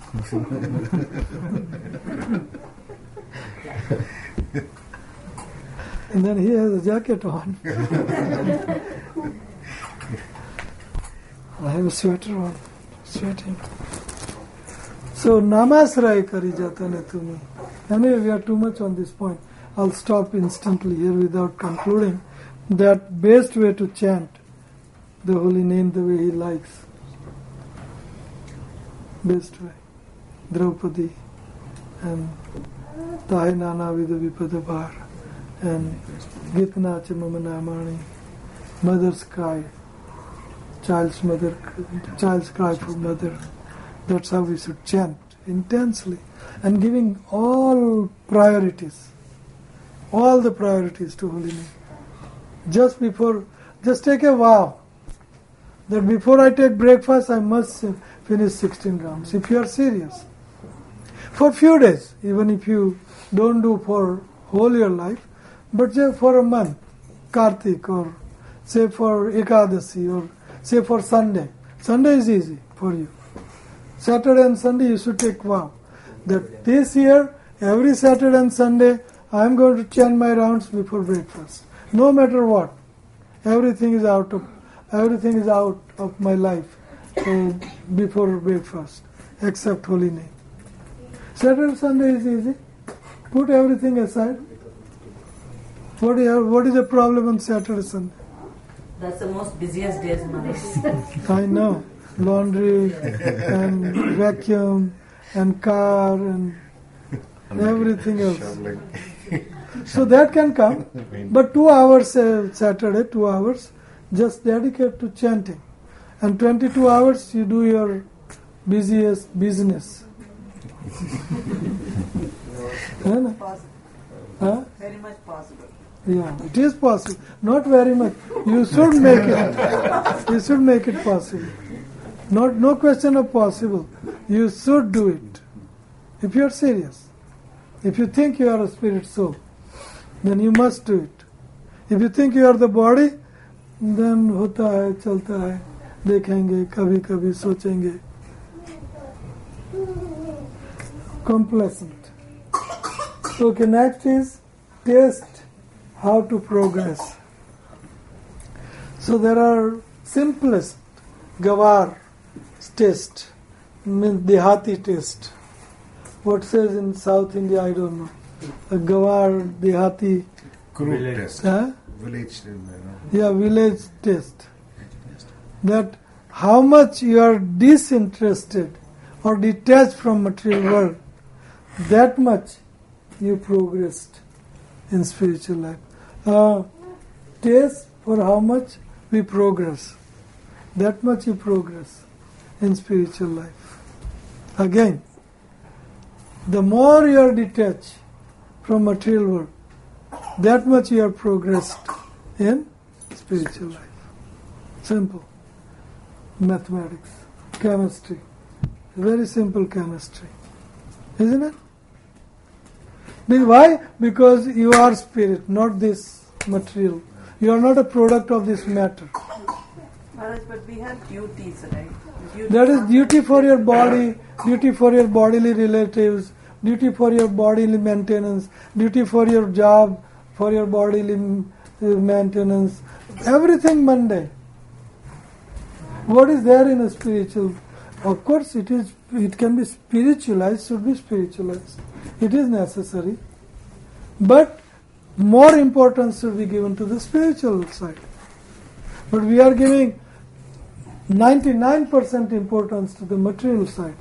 And then he has a jacket on. I have a sweater on, sweating. So namasraya kari jatane tumi. Anyway, we are too much on this point. I'll stop instantly here without concluding that best way to chant the holy name the way he likes. Best way. Draupadi and Tahe Nana Vida Vipadabhar and Gitna Mama Namani, Mother's Cry, child's mother, child's cry for mother, That's how we should chant intensely and giving all priorities, all the priorities to holy name. Just before, just take a vow that before I take breakfast, I must finish sixteen rounds. If you are serious, for few days, even if you don't do for whole your life, but just for a month, Kartik, or say for Ekadasi, or say for Sunday. Sunday is easy for you. Saturday and Sunday you should take vow that this year, every Saturday and Sunday, I am going to chant my rounds before breakfast. No matter what, everything is out of everything is out of my life uh, before breakfast, except holy name. Saturday, Sunday is easy. Put everything aside. What is, what is the problem on Saturday, Sunday? That's the most busiest days, Maharaj. I know. Laundry and vacuum and car and everything else. So that can come. But two hours uh, Saturday, two hours, just dedicate to chanting. And twenty-two hours you do your busiest business. Possible. Huh? Very much possible. Yeah, it is possible. Not very much. You should make it. You should make it possible. Not no question of possible. You should do it. If you are serious. If you think you are a spirit soul, then you must do it. If you think you are the body, then होता है, चलता है, देखेंगे, कभी कभी सोचेंगे. Complacent. Okay, next is taste how to progress. So there are simplest Gawar taste, means Dehati taste. What says in South India, I don't know. A Gawar, Dehati. Village taste. Huh? Village. Yeah, village taste. That how much you are disinterested or detached from material world, that much you progressed in spiritual life. Uh, taste for how much we progress, that much you progress in spiritual life. Again, the more you are detached from material world, that much you are progressed in spiritual life. Simple. Mathematics, chemistry, very simple chemistry, isn't it? Why? Because you are spirit, not this material. You are not a product of this matter. Maharaj, but we have duties, right? Duties That is duty for your body, duty for your bodily relatives, duty for your bodily maintenance, duty for your job, for your bodily maintenance, everything mundane. What is there in a spiritual? Of course, it is. It can be spiritualized. Should be spiritualized. It is necessary, but more importance should be given to the spiritual side. But we are giving ninety-nine percent importance to the material side.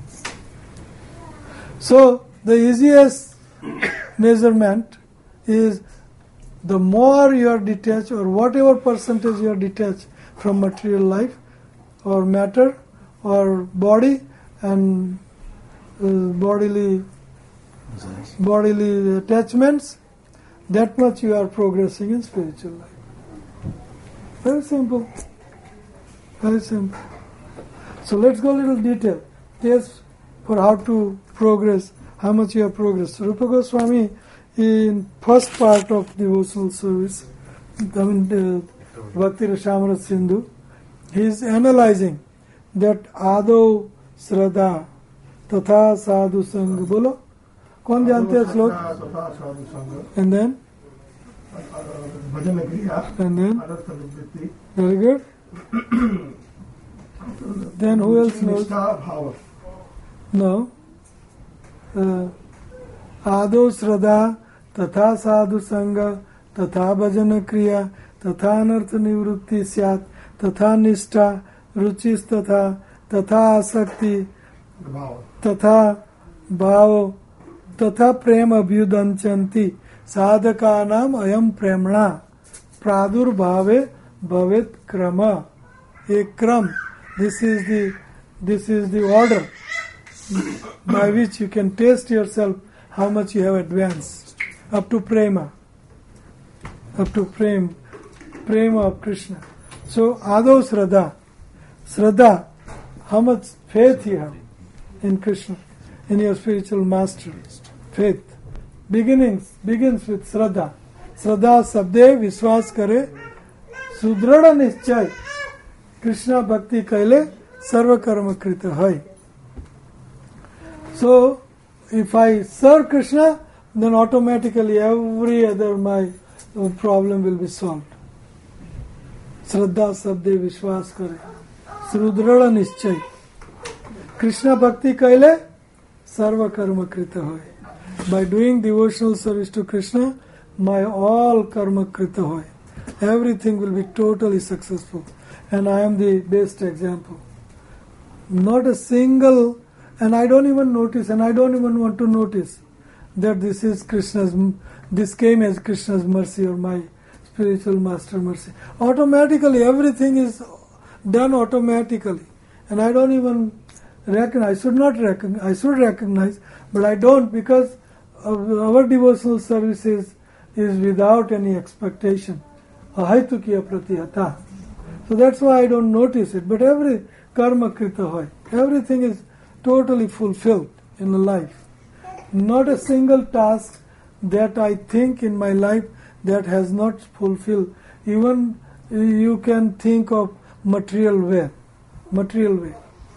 So the easiest measurement is the more you are detached, or whatever percentage you are detached from material life or matter or body and uh, bodily bodily attachments, that much you are progressing in spiritual life. Very simple. Very simple. So let's go a little detail. Taste for how to progress, how much you have progressed. So Rupa Goswami, in first part of devotional service, I mean, uh, Bhakti Rasamrita Sindhu, he is analyzing that Ado Sraddha Tatha Sadhu Sangha. Bolo? कौन जानते हैं श्लोक? And then? And then? Very good. Then who else knows? No. Uh, Ado Sraddha Tatha Sadhu Sangha Tatha Bhajana Kriya Tatha Anartha Nivrutti Syat Tatha Nishtha Ruchis Tatha Tatha Asakti Tatha Bhavo Tatha Prem Abhyudanchanti Sadhakanam Ayam Premna Pradur Bhave Bhavet Krama. A kram. This is the this is the order by which you can taste yourself how much you have advanced up to prema, up to prem, prema of Krishna. So Ado Shraddha, Shraddha, how much faith you have in Krishna, in your spiritual master. Faith. Beginnings, begins with Shraddha. Shraddha sabde vishwas kare, sudhrada nischay, Krishna bhakti kaile, sarva karma krita hai. So, if I serve Krishna, then automatically every other my problem will be solved. Shraddha sabde vishwas kare, sudhrada nischay, Krishna bhakti kaile, sarva karma krita hai. By doing devotional service to Krishna, my all karma krita hoy. Everything will be totally successful. And I am the best example. Not a single, and I don't even notice, and I don't even want to notice that this is Krishna's, this came as Krishna's mercy or my spiritual master mercy. Automatically, everything is done automatically. And I don't even recognize, I should not recognize, I should recognize, but I don't, because our devotional services is without any expectation. Ahaitukya pratihata. So that's why I don't notice it. But every karma krita hoy, everything is totally fulfilled in the life. Not a single task that I think in my life that has not fulfilled. Even you can think of material way. Material way.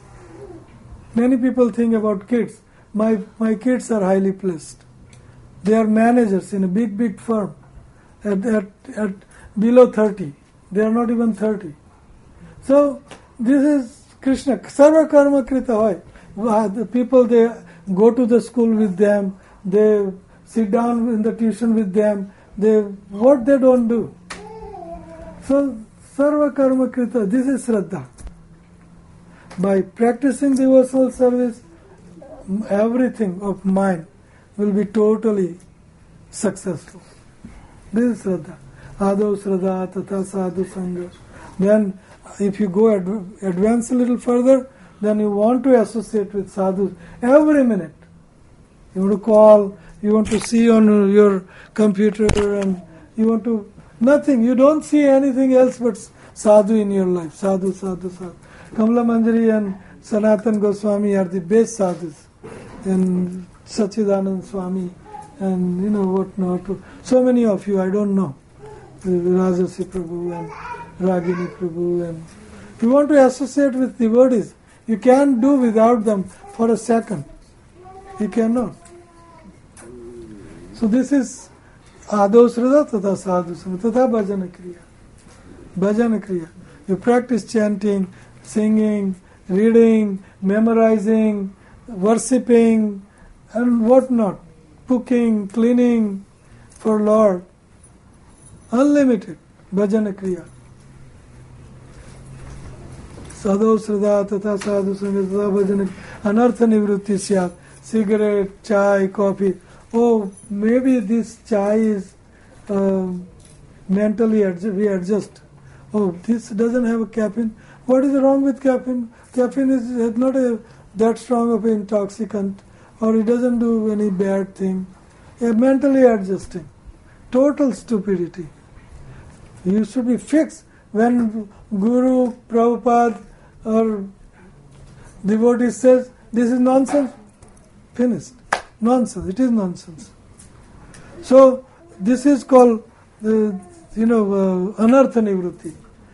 Many people think about kids. My my kids are highly placed. They are managers in a big, big firm at, at, at below thirty. They are not even thirty. So, this is Krishna. Sarva karma krita hoy. The people, they go to the school with them. They sit down in the tuition with them. They, what they don't do. So, sarva karma krita, this is Shraddha. By practicing devotional service, everything of mine will be totally successful. This is Shraddha. Ado Shraddha Tata Sadhu Sangha. Then if you go ad- advance a little further, then you want to associate with sadhus every minute. You want to call, you want to see on your computer, and you want to, nothing, you don't see anything else but sadhu in your life. Sadhu, sadhu, sadhu. Kamala Manjari and Sanatan Goswami are the best sadhus. And Sachidanand Swami, and you know what not. So many of you, I don't know. Rajasi Prabhu and Ragini Prabhu. And you want to associate with devotees. You can't do without them for a second. You cannot. So this is Ado Shraddha Tata Sadhu Sangha Tata Bhajana Kriya. Bhajana Kriya. You practice chanting, singing, reading, memorizing, worshipping, and what not. Cooking, cleaning for Lord. Unlimited. Bhajana Kriya. Sadhu Shraddha Tata Sadhu Sangha Tata Bhajana Anartha Nivrutti Syat. Cigarette, chai, coffee. Oh, maybe this chai is uh, mentally adjust, we adjust. Oh, this doesn't have a caffeine. What is wrong with caffeine? Caffeine is not a, that strong of an intoxicant, or it doesn't do any bad thing. You're mentally adjusting. Total stupidity. You should be fixed. When Guru, Prabhupada, or devotee says, this is nonsense, finished. Nonsense. It is nonsense. So, this is called, uh, you know, uh, anartha nivrutti.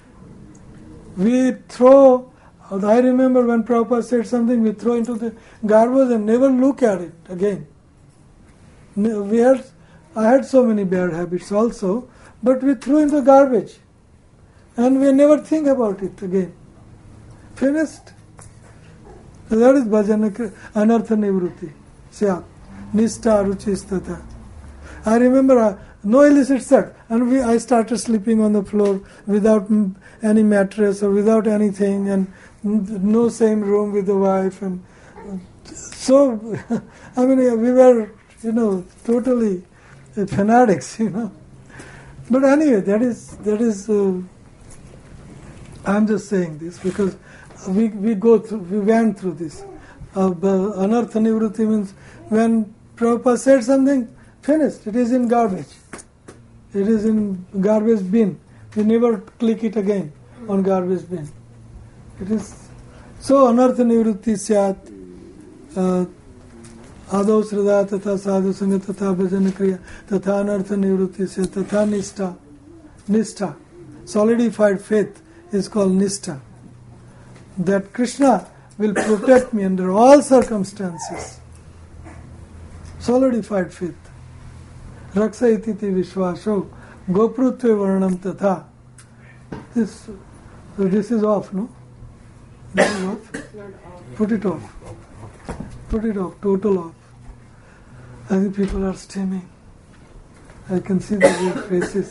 We throw, I remember when Prabhupada said something, we throw into the garbage and never look at it again. We had, I had so many bad habits also, but we threw into garbage and we never think about it again. Finished? So that is bhajana, anartha nivrutti. Syat. Nishta ruchistata. I remember uh, no illicit sex, and we, I started sleeping on the floor without m- any mattress or without anything, and no same room with the wife, and so I mean we were, you know, totally fanatics, you know. But anyway, that is that is. Uh, I'm just saying this because we we go through, we went through this. Uh, anartha nivrutti means when Prabhupada said something, finished. It is in garbage. It is in garbage bin. We never click it again on garbage bin. It is so anartha nivrutti syat adau srada tatha sadhu sangha tatha bhajan kriya tatha anartha nivrutti syat tatha nishtha. Nishtha, solidified faith is called nishtha. That Krishna will protect me under all circumstances. Solidified faith. Raksa ititi vishvasho goprutve varnam tatha. This, so this is off, no? This is off. Put it off. Put it off, total off. I think people are steaming. I can see the red faces.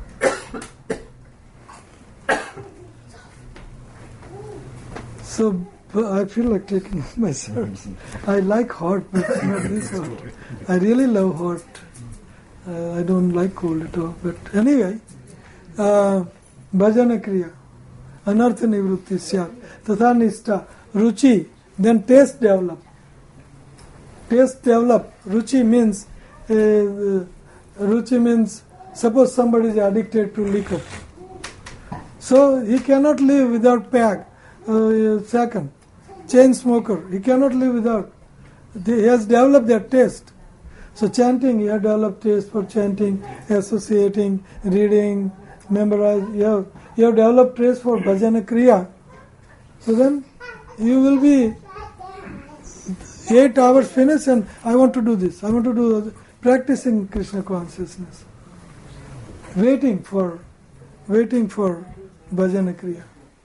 So I feel like taking off my shirt. I like hot, but not this hot. I really love hot. Uh, I don't like cold at all. But anyway, uh, bhajana kriya, anartha nivrutti syat, tatha nishtha, ruchi, then taste develop. Taste develop. Ruchi means, uh, uh, ruchi means, suppose somebody is addicted to liquor. So he cannot live without pag. Uh, second, chain smoker, he cannot live without. He has developed that taste. So chanting, you have developed taste for chanting, associating, reading, memorize. You have, you have developed taste for bhajana kriya. So then you will be eight hours finished and I want to do this. I want to do practicing Krishna consciousness. Waiting for, waiting for bhajana kriya.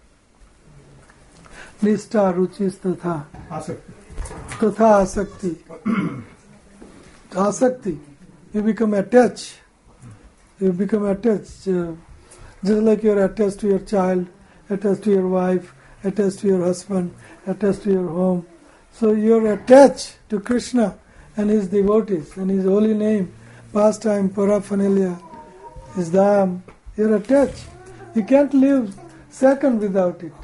Nishtha, ruchis, tatha. Asakti. Tatha asakti. Asakti. You become attached. You become attached. Uh, just like you are attached to your child, attached to your wife, attached to your husband, attached to your home. So you are attached to Krishna and His devotees and His holy name, pastime, paraphernalia, His dham. You are attached. You can't live second without it.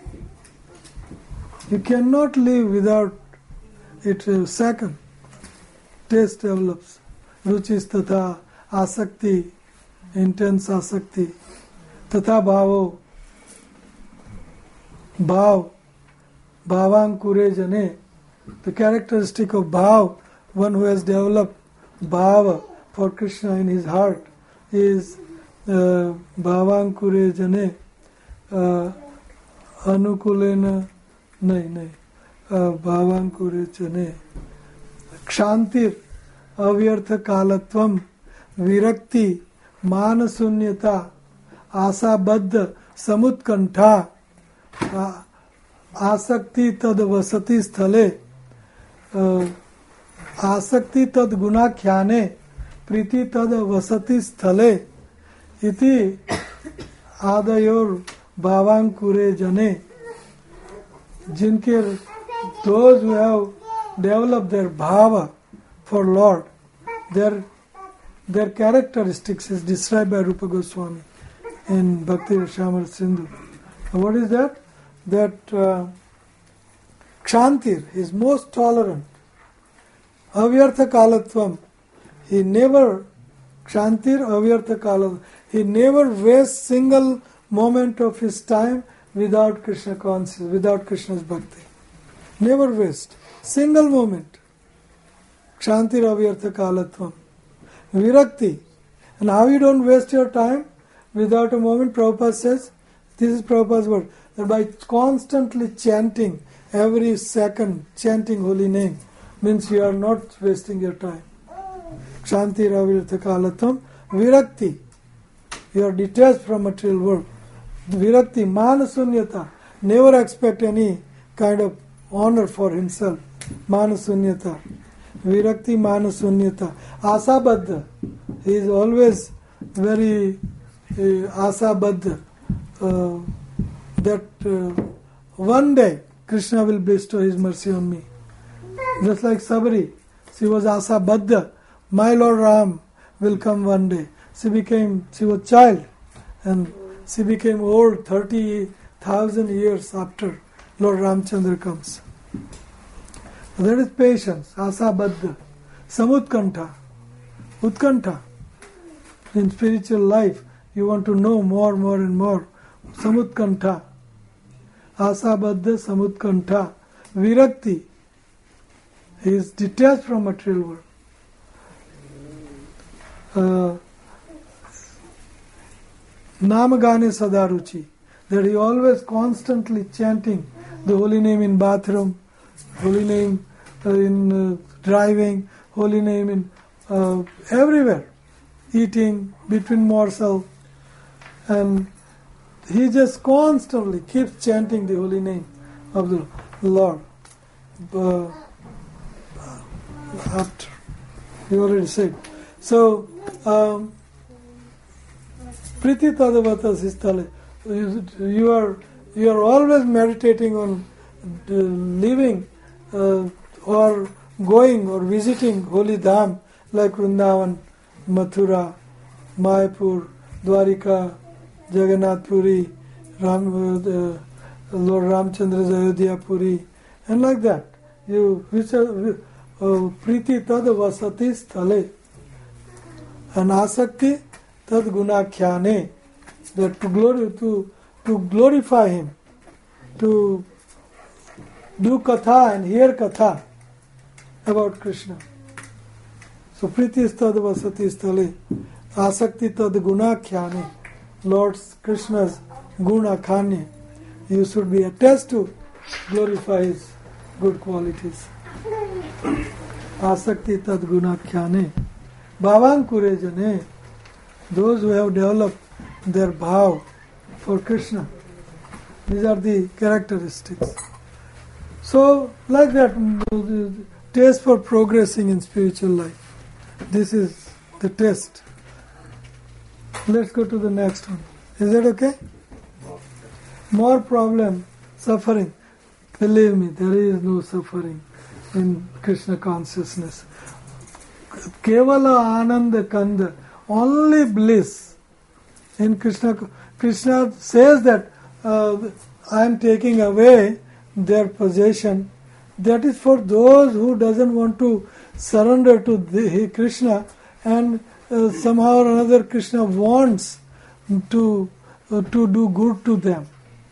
You cannot live without it. Uh, second, taste develops. Ruchis tatha, asakti, intense asakti. Tatha bhavo, bhav, bhavankure jane. The characteristic of bhav, one who has developed bhava for Krishna in his heart, is uh, bhavankure jane, uh, anukulena. नहीं नहीं भावांकुरे चने क्षांतिर अव्यर्थ कालत्वम विरक्ति मान शून्यता आशाबद्ध समुत्कंठा आसक्ति तद वसति स्थले आसक्ति तद गुणाख्याने प्रीति तद वसति स्थले इति आदयोर भावांकुरे जने. जिनके those who have developed their bhava for Lord, their their characteristics is described by Rupa Goswami in Bhakti Rasamrita Sindhu. What is that? That uh, Kshantir is most tolerant. Avyartha kalatvam. He never Kshantir avyartha kalatvam. He never wastes single moment of his time without Krishna consciousness, without Krishna's bhakti. Never waste. Single moment. Kshantir avyartha kalatvam. Virakti. And how you don't waste your time without a moment, Prabhupada says, this is Prabhupada's word, that by constantly chanting, every second chanting holy name, means you are not wasting your time. Kshantir avyartha kalatvam. Virakti. You are detached from material world. Virakti, manasunyata, never expect any kind of honor for himself. Manasunyata. Virakti, manasunyata. Asabadha. He is always very uh, asabadha. Uh, that uh, one day Krishna will bestow His mercy on me. Just like Sabri, she was asabadha. My Lord Ram will come one day. She became, she was a child and she became old thirty thousand years after Lord Ramchandra comes. That is patience, asabadha, samutkantha, utkantha. In spiritual life, you want to know more, more and more. Samutkantha, asabadha, samutkantha, virakti. He is detached from material world. Uh, Namagane Sadaruchi, that he always constantly chanting the holy name in bathroom, holy name uh, in uh, driving, holy name in uh, everywhere, eating between morsel, and he just constantly keeps chanting the holy name of the Lord. Uh, after you already said. So, um, Priti Tadavata Sistale, you are you are always meditating on uh, living uh, or going or visiting holy dham like Vrindavan, Mathura, Mayapur, Dwarika, Jagannath Puri, Ram, uh, Lord Ramchandra's Ayodhya Puri, and like that. You which are uh, Priti Tadavasati Stale and Asakti Tad Gunakhyane, that to glory to to glorify him, to do katha and hear katha about Krishna. So Priti Tad Vasati Stale, Asakti Tad Gunakhyane, Lord Krishna's Gunakhane. You should be attached to glorify his good qualities. Asakti Tad Gunakhyane, Bhavankure Jane, those who have developed their bhav for Krishna. These are the characteristics. So, like that, taste for progressing in spiritual life. This is the test. Let's go to the next one. Is that okay? More problem, suffering. Believe me, there is no suffering in Krishna consciousness. Kevala Ananda Kanda, only bliss. In Krishna, Krishna says that uh, I am taking away their possession. That is for those who doesn't want to surrender to the, Krishna, and uh, somehow or another Krishna wants to uh, to do good to them.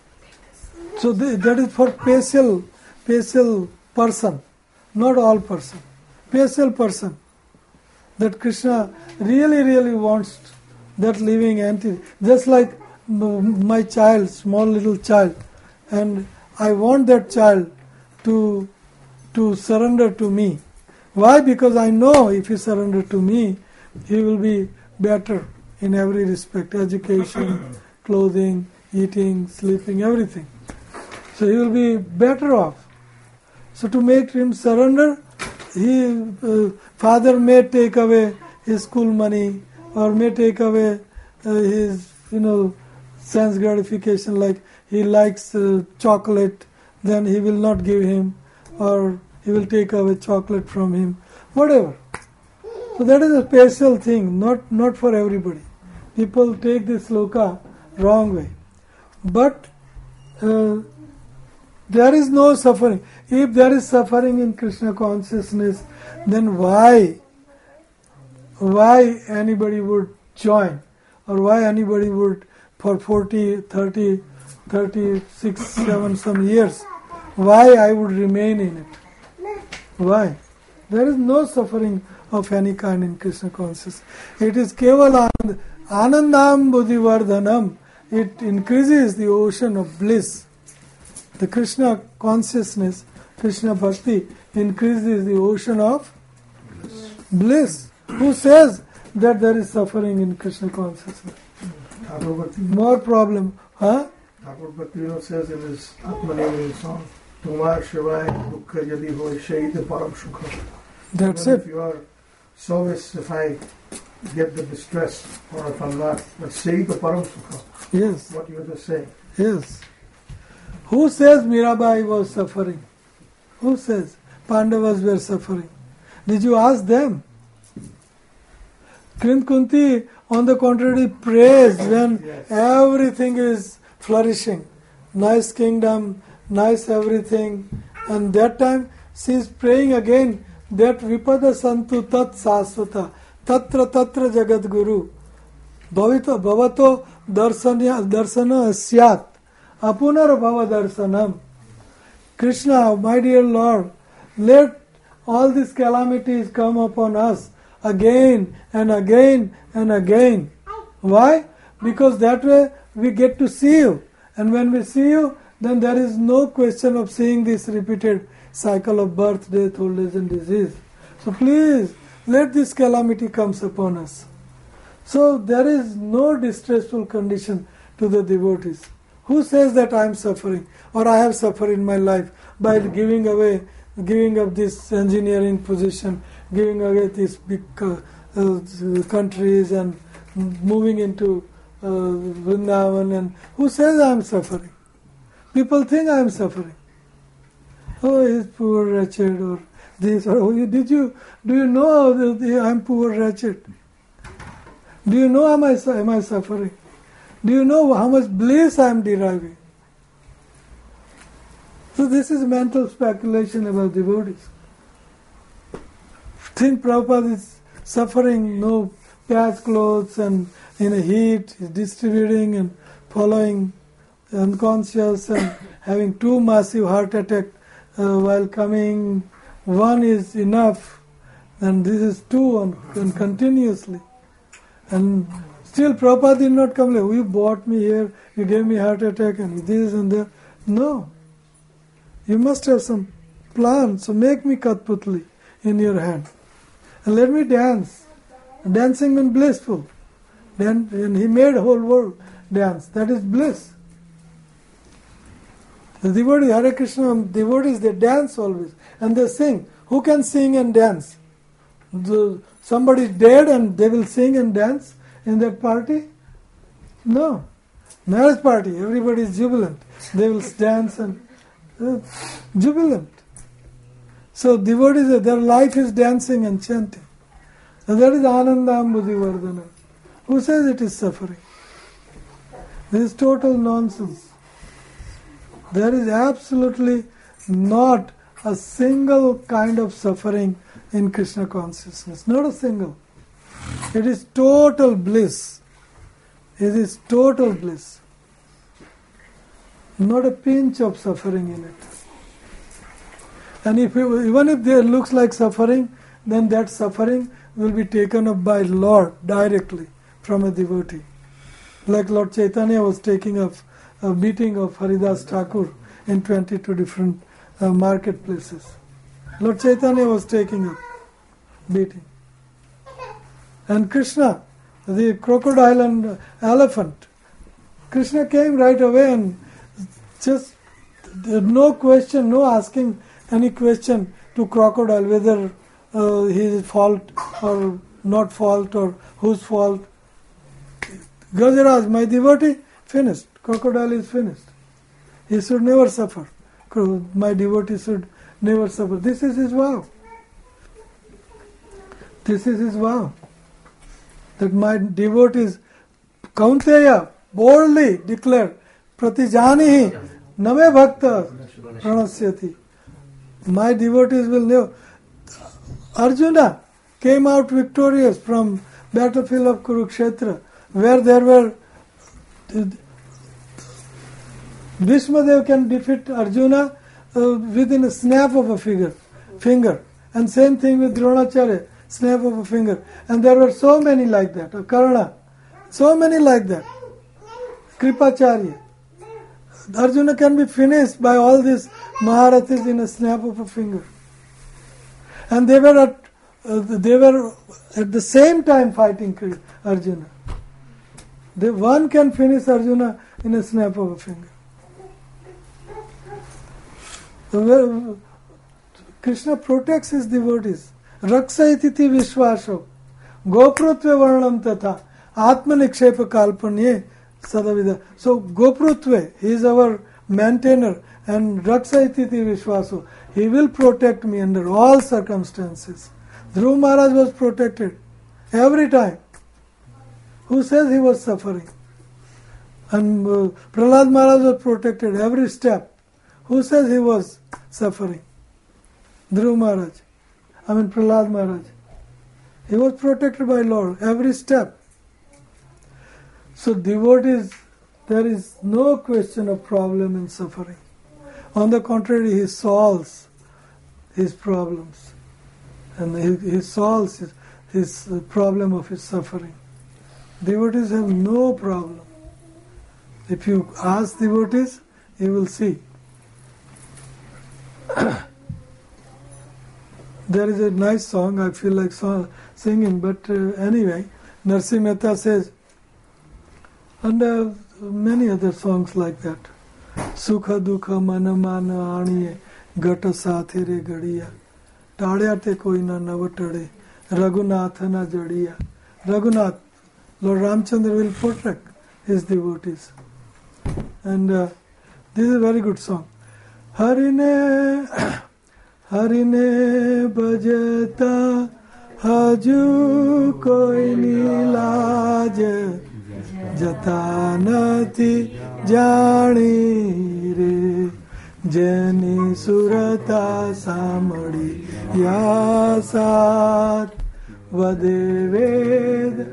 So they, that is for special, special person, not all person. Special person. That Krishna really, really wants that living entity. Just like my child, small little child, and I want that child to to surrender to me. Why? Because I know if he surrender to me, he will be better in every respect, education, clothing, eating, sleeping, everything. So he will be better off. So to make him surrender, he uh, father may take away his school money, or may take away uh, his, you know, sense gratification, like he likes uh, chocolate, then he will not give him, or he will take away chocolate from him, whatever. So that is a special thing, not, not for everybody. People take this sloka wrong way. But uh, there is no suffering. If there is suffering in Krishna consciousness, then why, why anybody would join, or why anybody would for forty, thirty, thirty-six, seven some years, why I would remain in it? Why? There is no suffering of any kind in Krishna consciousness. It is keval anand, anandam buddhivardhanam. It increases the ocean of bliss. The Krishna consciousness, Krishna bhakti, increases the ocean of bliss. Who says that there is suffering in Krishna consciousness? More problem, huh? Thakur Bhaktivinoda says in his Atmanavini song, Tumar Shivai Dukkha Yadi Hoy Shaita Param Sukha. That's Even it. If you are service, if I get the distress, or if I'm not, but Shaita Param Sukha. Yes. What you just say. Yes. Who says Mirabai was suffering? Who says Pandavas were suffering? Did you ask them? Kunti, on the contrary, praised when Yes. everything is flourishing. Nice kingdom, nice everything. And that time she is praying again that Vipada Santu Tat Sasvata Tatra Tatra Jagat Guru Bhavito Bhavato Darsana Darsana Asyat Apunar Bhava Darsanam. Krishna, my dear Lord, let all these calamities come upon us again and again and again. Why? Because that way we get to see you. And when we see you, then there is no question of seeing this repeated cycle of birth, death, old age and disease. So please, let this calamity comes upon us. So there is no distressful condition to the devotees. Who says that I am suffering or I have suffered in my life by giving away, giving up this engineering position, giving away these big uh, uh, countries and moving into uh, Vrindavan, and who says I am suffering? People think I am suffering. Oh, he's poor, wretched, or this, or oh, did you, do you know that I am poor, wretched? Do you know am I, am I suffering? Do you know how much bliss I am deriving? So this is mental speculation about devotees. Think Prabhupada is suffering, no patch clothes and in a heat, is distributing and following unconscious and having two massive heart attack uh, while coming. One is enough, and this is two on, and continuously. And still Prabhupada did not come like, you brought me here, you gave me heart attack and this and that. No. You must have some plan. So make me Katputli in your hand. And let me dance. Dancing means blissful. Then and he made whole world dance. That is bliss. The devotee, Hare Krishna devotees, they dance always. And they sing. Who can sing and dance? The, somebody is dead and they will sing and dance in that party? No. Marriage party, everybody is jubilant. They will dance and uh, jubilant. So devotees, their life is dancing and chanting. And that is Anandam Buddhivardhana. Who says it is suffering? This is total nonsense. There is absolutely not a single kind of suffering in Krishna consciousness. Not a single. It is total bliss. It is total bliss. Not a pinch of suffering in it. And if it, even if there looks like suffering, then that suffering will be taken up by Lord directly from a devotee. Like Lord Chaitanya was taking up a beating of Haridas Thakur in twenty-two different uh, marketplaces. Lord Chaitanya was taking up beating. And Krishna, the crocodile and elephant, Krishna came right away and just no question, no asking any question to crocodile whether uh, his fault or not fault or whose fault. Gajaraj, my devotee, finished. Crocodile is finished. He should never suffer. My devotee should never suffer. This is his vow. This is his vow. That my devotees, Kaunteya, boldly declare, Pratijanihi, Name Bhakta, Pranasyati. My devotees will know. Arjuna came out victorious from battlefield of Kurukshetra, where there were Bhishmadev can defeat Arjuna uh, within a snap of a finger, finger. And same thing with Dronacharya, snap of a finger. And there were so many like that. Karna, so many like that. Kripacharya. Arjuna can be finished by all these Maharathis in a snap of a finger. And they were at, uh, they were at the same time fighting Arjuna. The one can finish Arjuna in a snap of a finger. So Krishna protects his devotees. Raksaititi Vishwasho Goprutve Varnam Tatha Atma Nikshepa Kalpanye Sadavida. So Goprutve, he is our maintainer, and Raksaititi Vishwaso, he will protect me under all circumstances. Dhruv Maharaj was protected every time. Who says he was suffering? And uh, Prahlad Maharaj was protected every step. Who says he was suffering? Dhruva Maharaj, I mean Prahlad Maharaj. He was protected by Lord every step. So devotees, there is no question of problem and suffering. On the contrary, he solves his problems. And he, he solves his, his problem of his suffering. Devotees have no problem. If you ask devotees, you will see. There is a nice song, I feel like song, singing, but uh, anyway, Narsi Mehta says, and uh, many other songs like that. Sukha dukha mana mana aniye gata sathe re gadiya taadya te koi na navatade Raghunath na jadiya. Raghunath, Lord Ramchandra will protect his devotees. And uh, this is a very good song. Harine Harine bajata haju koi nilaj jata nati jani re jeni surata samadi yasat vade ved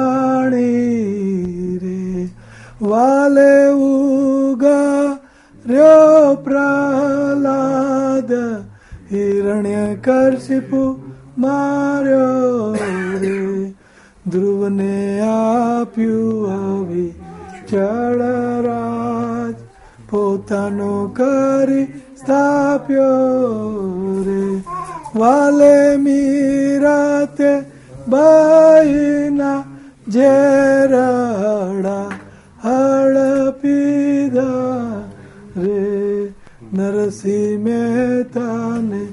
vani re vale uga ryo pralad hiranya karshipu maryo re Dhruva ne aapyu avi chadaraj potano kari stapyo re vale mirate baina jerada hadapida re narasi mehta ne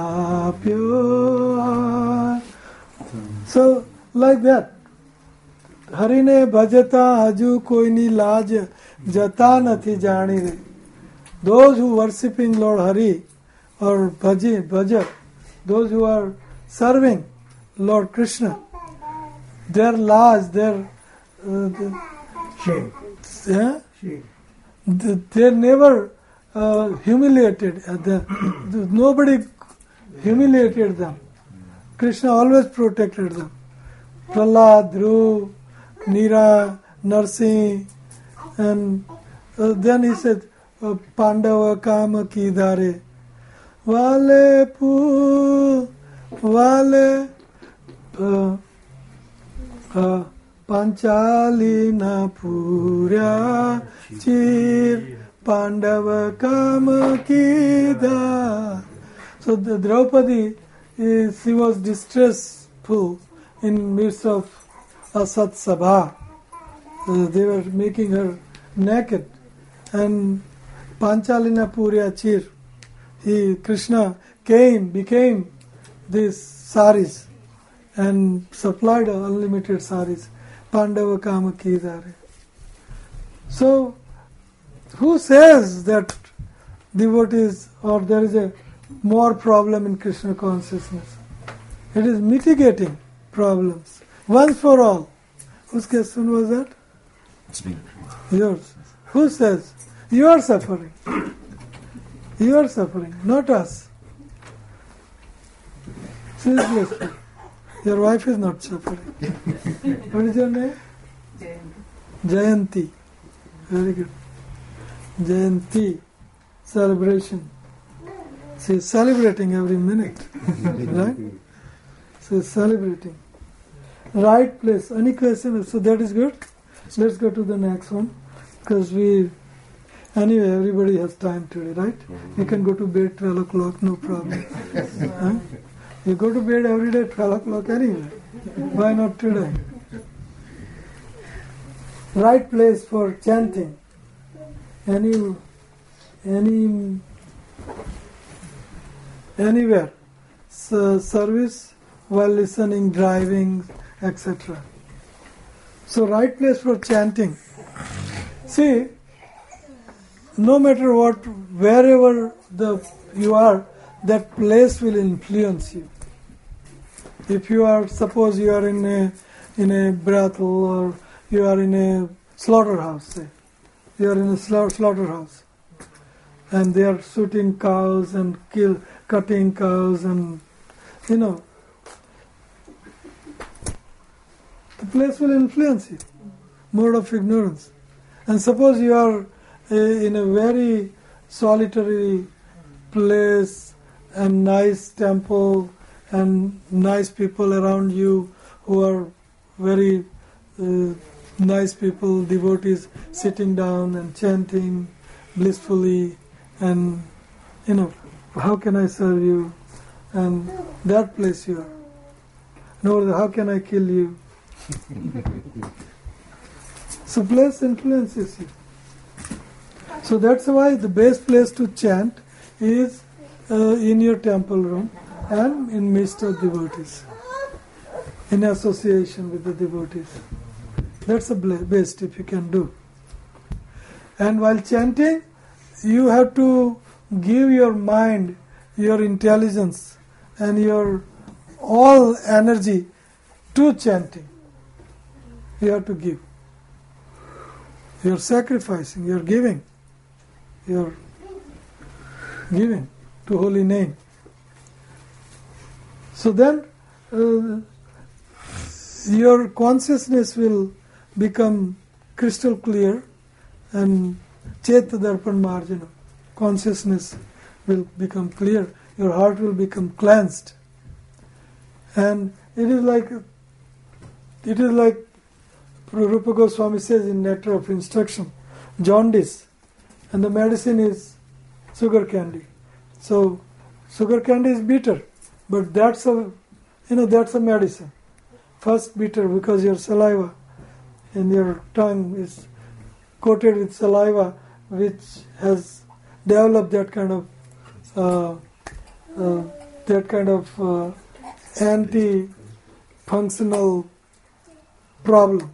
aapyo. So like that. Harine bhajata haju koini laj jata nathi jani re. Those who worshipping Lord Hari or bhaji, bhaja, those who are serving Lord Krishna, their laws, their uh, Shame. Yeah? Shame. They never uh, humiliated. Uh, the, the, nobody humiliated them. Krishna always protected them. Prahlad, Dhruv, Neera, Narsi, and uh, then he said, uh, Pandava kama ki dhare, vale pu, vale uh, uh, panchalina purya chir, Pandava kama ki dhare. So the Draupadi, is, she was distressful in midst of Asat Sabha. Uh, they were making her naked. And Panchalina Purya Chir, he, Krishna came, became these saris and supplied unlimited saris. Pandava Kama Kidare. So, who says that devotees or there is a more problem in Krishna consciousness? It is mitigating problems once for all. Whose question was that? It's me. Yours. Who says? You are suffering. You are suffering, not us. Seriously. Your wife is not suffering. What is your name? Jayanti. Jayanti. Very good. Jayanti. Celebration. She is celebrating every minute. Right? She is celebrating. Right place. Any question? So that is good. Let's go to the next one. Because we, anyway, everybody has time today, right? You can go to bed twelve o'clock, no problem. Huh? You go to bed every day twelve o'clock anyway. Why not today? Right place for chanting. Any, any, anywhere. So service while listening, driving, et cetera. So right place for chanting. See, no matter what, wherever the you are, that place will influence you. If you are, suppose you are in a in a brothel or you are in a slaughterhouse, say, you are in a slaughterhouse, and they are shooting cows and kill cutting cows and, you know, the place will influence you. Mode of ignorance. And suppose you are uh, in a very solitary place and nice temple and nice people around you who are very uh, nice people, devotees sitting down and chanting blissfully, and you know, how can I serve you? And that place you are. No, how can I kill you? So place influences you. So that's why the best place to chant is uh, in your temple room and in midst of devotees, in association with the devotees. That's the best if you can do. And while chanting, you have to give your mind, your intelligence, and your all energy to chanting. You have to give. You're sacrificing, you're giving. You're giving to holy name. So then uh, your consciousness will become crystal clear, and Cheta Darpan Marjana, consciousness will become clear. Your heart will become cleansed. And it is like it is like Rupa Goswami says in Nectar of Instruction, jaundice, and the medicine is sugar candy. So sugar candy is bitter, but that's a you know that's a medicine. First bitter because your saliva and your tongue is coated with saliva, which has developed that kind of uh, uh, that kind of uh, anti-functional problem.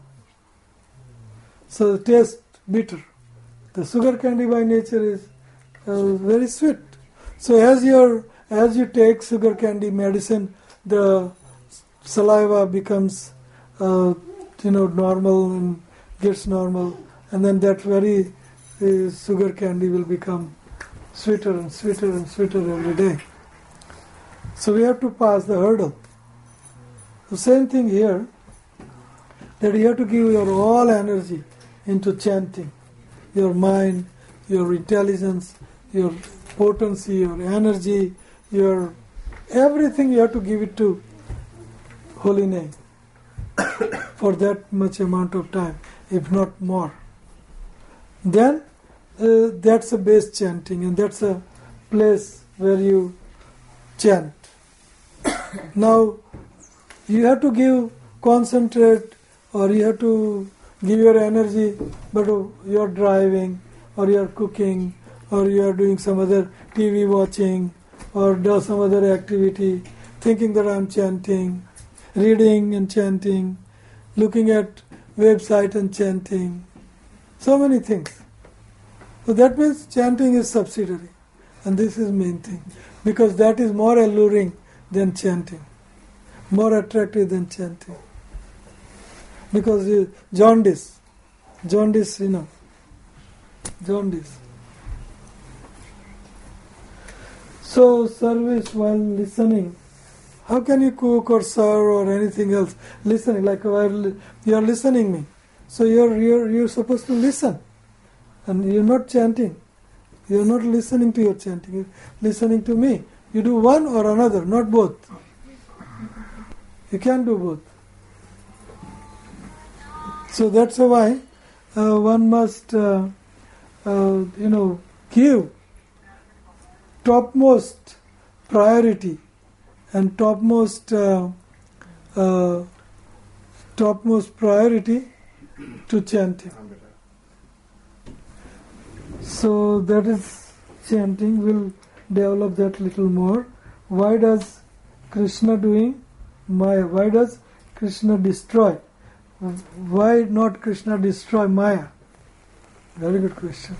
So the taste bitter. The sugar candy by nature is uh, very sweet. So as your as you take sugar candy medicine, the saliva becomes uh, you know normal and gets normal, and then that very uh, sugar candy will become sweeter and sweeter and sweeter every day. So we have to pass the hurdle. The same thing here, that you have to give your all energy into chanting. Your mind, your intelligence, your potency, your energy, your everything you have to give it to holy name for that much amount of time, if not more. Then uh, that's a base chanting, and that's a place where you chant. Now you have to give concentrate, or you have to give your energy, but you are driving, or you are cooking, or you are doing some other T V watching, or do some other activity, thinking that I am chanting, reading and chanting, looking at website and chanting, so many things. So that means chanting is subsidiary, and this is main thing, because that is more alluring than chanting, more attractive than chanting. Because uh, jaundice, jaundice, you know, jaundice. So service while listening, how can you cook or serve or anything else? Listening, like while you are listening me, so you're you're you're supposed to listen, and you're not chanting. You're not listening to your chanting. You're listening to me. You do one or another, not both. You can't do both. So that's why uh, one must, uh, uh, you know, give topmost priority and topmost uh, uh, topmost priority to chanting. So that is chanting. We'll develop that little more. Why does Krishna doing Maya? Why does Krishna destroy? Why not Krishna destroy Maya? Very good question.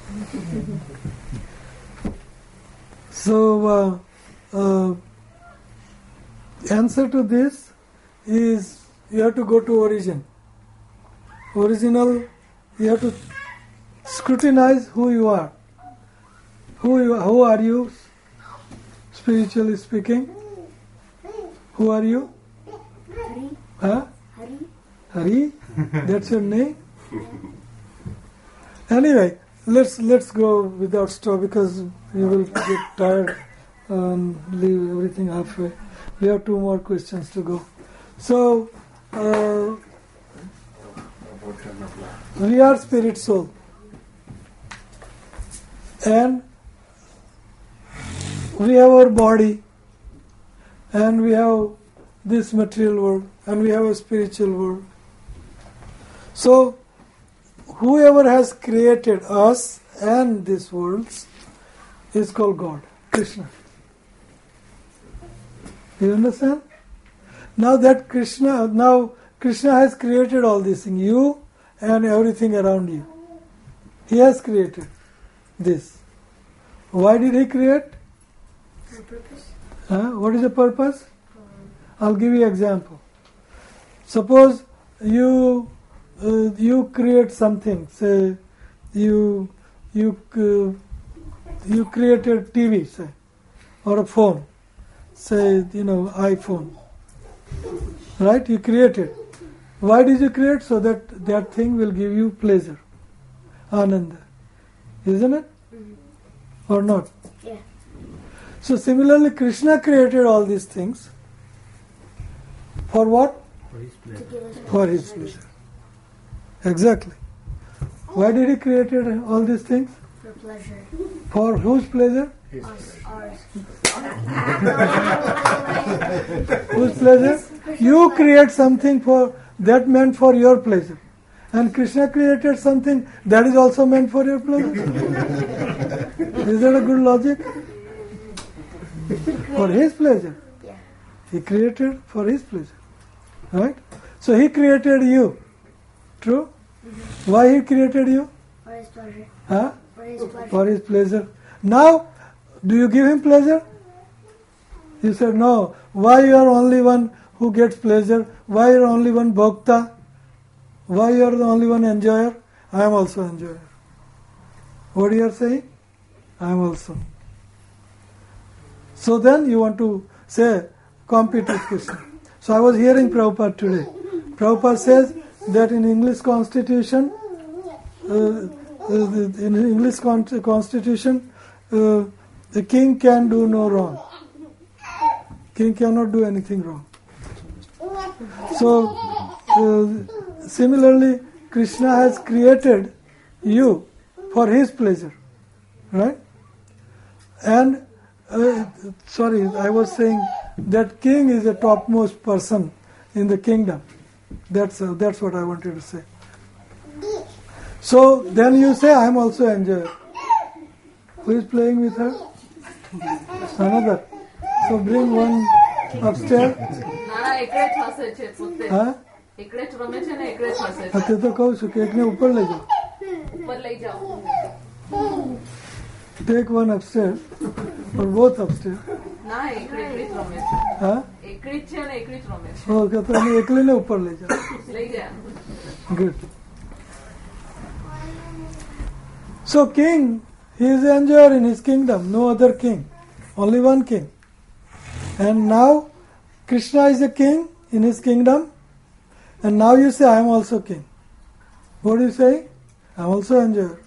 So, uh, uh, answer to this is you have to go to origin. Original, you have to scrutinize who you are. Who you, who are you spiritually speaking? Who are you? Hari. Huh? Hari. Hari? That's your name? Anyway, let's let's go without stop because you will get tired and leave everything halfway. We have two more questions to go. So, uh, we are spirit soul. And we have our body, and we have this material world, and we have a spiritual world. So, whoever has created us and these worlds is called God, Krishna. You understand? Now that Krishna, now Krishna has created all these things, you and everything around you. He has created this. Why did he create? For purpose. Huh? What is the purpose? I'll give you an example. Suppose you uh, you create something. Say you you uh, you created T V, say, or a phone. Say you know iPhone. Right? You created. Why did you create? So that that thing will give you pleasure, ananda, isn't it? Mm-hmm. Or not? Yeah. So similarly, Krishna created all these things. For what? To give us For his pleasure. Exactly. Why did he create all these things? for pleasure. For whose pleasure? Us, ours. Whose pleasure? You create something for that meant for your pleasure. And Krishna created something that is also meant for your pleasure. Is that a good logic? For his pleasure. Yeah. He created for his pleasure. Right? So he created you. True? Mm-hmm. Why he created you? For his pleasure. Huh? For his pleasure. For his pleasure. Now, do you give him pleasure? You said no. Why you are only one who gets pleasure? Why you are only one bhakta? Why you are the only one enjoyer? I am also enjoyer. What you are saying? I am also. So then you want to say, compete with Krishna. So I was hearing Prabhupada today. Prabhupada says that in English Constitution, uh, uh, in English con- Constitution, uh, the king can do no wrong. King cannot do anything wrong. So, uh, similarly, Krishna has created you for his pleasure, right? And uh, sorry, I was saying that king is the topmost person in the kingdom. That's uh, that's what I wanted to say. So then you say, I am also enjoyer. Who is playing with her? Another. So bring one upstairs. હા તે તો કહું છું કે એકને ઉપર લઈ જાઓ. Take one upstairs or both upstairs. હા ઓકે તો એને એકલીને ઉપર લઈ જાઓ. Good. So king, he is the enjoyer in his kingdom, no other king, only one king. And now Krishna is a king in his kingdom, and now you say, I am also king. What do you say? I am also enjoyer.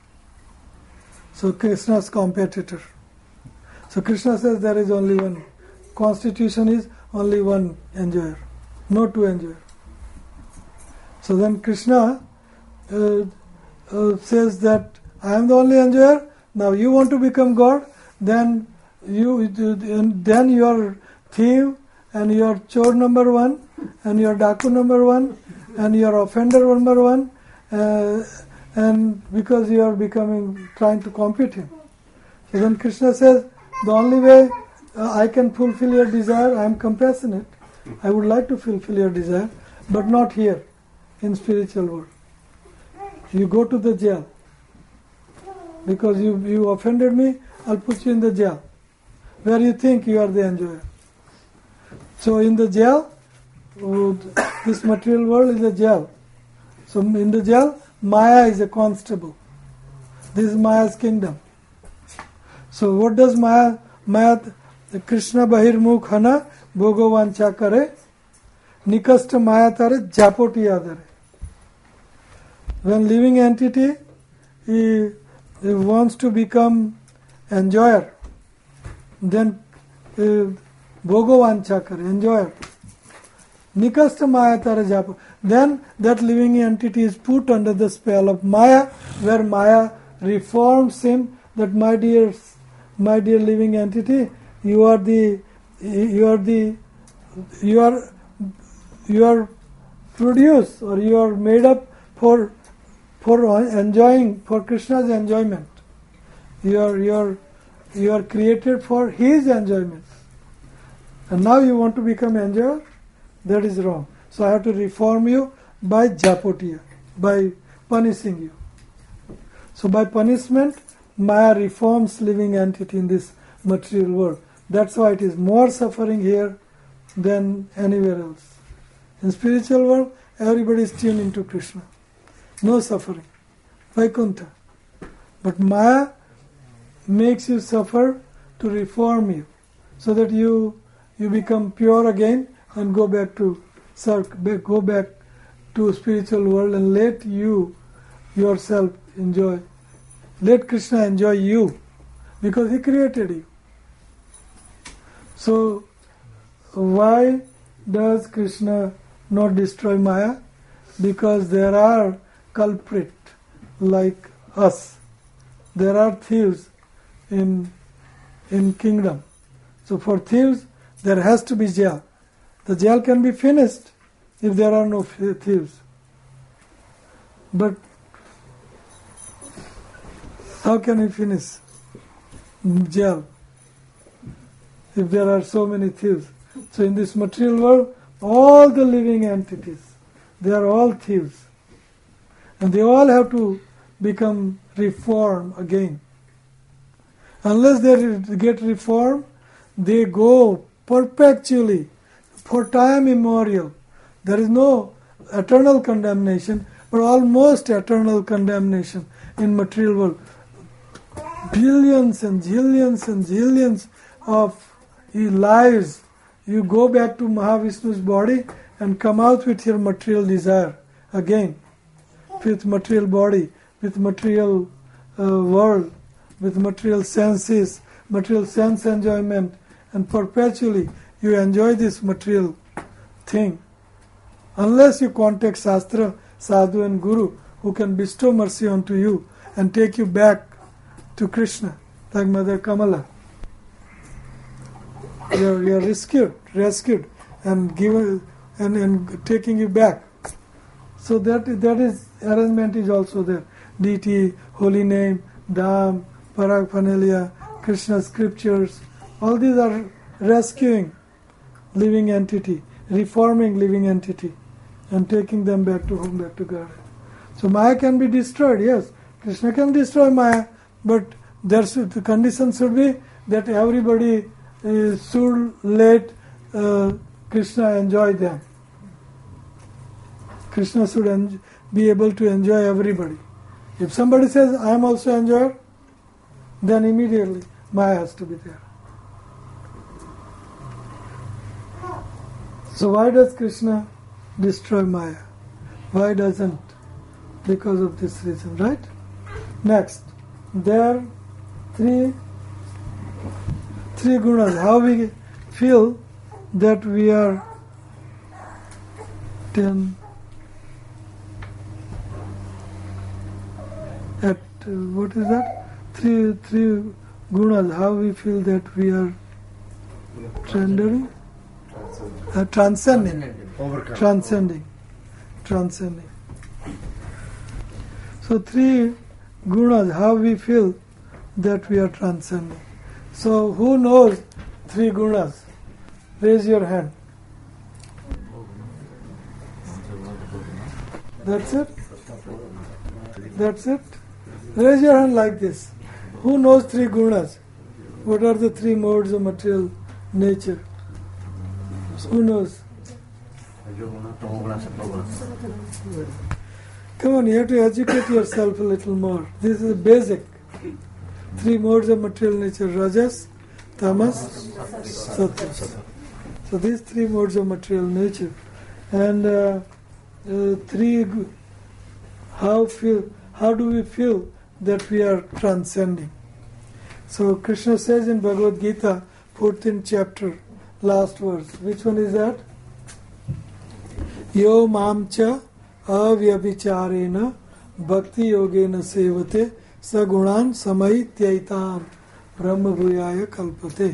So Krishna's competitor. So Krishna says there is only one. Constitution is only one enjoyer, no two enjoyer. So then Krishna uh, uh, says that I am the only enjoyer. Now you want to become God, then you then you are thief, and you are chore number one, and you are daku number one, and you are offender number one, uh, and because you are becoming trying to compete him. So then Krishna says, the only way uh, I can fulfill your desire, I am compassionate. I would like to fulfill your desire, but not here, in spiritual world. You go to the jail. Because you, you offended me, I'll put you in the jail, where you think you are the enjoyer. So in the jail, this material world is a jail. So in the jail, Maya is a constable. This is Maya's kingdom. So what does Maya, Maya Krishna बहिर्मुख हना भोगवांचा करे निकष्ट माया तारे जापोटिया धरे. When living entity he, he wants to become enjoyer, then uh, bhogavancha kare, enjoyer. Nikasta maya tara japa. Then that living entity is put under the spell of Maya, where Maya reforms him that my dear, my dear living entity, you are the, you are the, you are, you are produced or you are made up for, for enjoying, for Krishna's enjoyment. You are, you are, you are created for his enjoyment. And now you want to become enjoyer? That is wrong. So I have to reform you by japotiya, by punishing you. So by punishment, Maya reforms living entity in this material world. That's why it is more suffering here than anywhere else. In spiritual world, everybody is tuned into Krishna. No suffering. Vaikuntha. But Maya makes you suffer to reform you, so that you you become pure again and go back to go back to spiritual world and let you yourself enjoy. Let Krishna enjoy you, because he created you. So why does Krishna not destroy Maya? Because there are culprits like us. There are thieves in in kingdom. So for thieves there has to be jail. The jail can be finished if there are no thieves. But how can we finish jail if there are so many thieves? So in this material world, all the living entities, they are all thieves. And they all have to become reformed again. Unless they get reformed, they go perpetually, for time immemorial. There is no eternal condemnation, but almost eternal condemnation in material world. Billions and zillions and zillions of lives. You go back to Mahavishnu's body and come out with your material desire again, with material body, with material uh, world, with material senses, material sense enjoyment, and perpetually you enjoy this material thing. Unless you contact Shastra, Sadhu and Guru, who can bestow mercy onto you and take you back to Krishna, like Mother Kamala. You are, you are rescued, rescued, and given and, and taking you back. So that that is arrangement is also there. Deity, holy name, Dham, Paraphernalia, Krishna scriptures, all these are rescuing living entity, reforming living entity, and taking them back to home, back to God. So Maya can be destroyed, yes. Krishna can destroy Maya, but there should, the condition should be that everybody uh, should let uh, Krishna enjoy them. Krishna should en- be able to enjoy everybody. If somebody says, I am also enjoyer, then immediately Maya has to be there. So why does Krishna destroy Maya? Why doesn't? Because of this reason, right? Next, there are three, three gunas. How we feel that we are ten at uh, what is that? Three three gunas. How we feel that we are transcending, uh, transcending, Overcome. transcending, transcending. So three gunas, how we feel that we are transcending. So who knows three gunas? Raise your hand. That's it? That's it? Raise your hand like this. Who knows three gunas? What are the three modes of material nature? Who knows? Come on, you have to educate yourself a little more. This is basic. Three modes of material nature: Rajas, tamas, sattva. So these three modes of material nature, and uh, uh, three. How feel? How do we feel that we are transcending? So Krishna says in Bhagavad Gita, fourteenth chapter, last verse. Which one is that? Yo mamcha avyabhicharena bhakti yogena sevate sagunan samayityaitam brahma bhuyaya kalpate.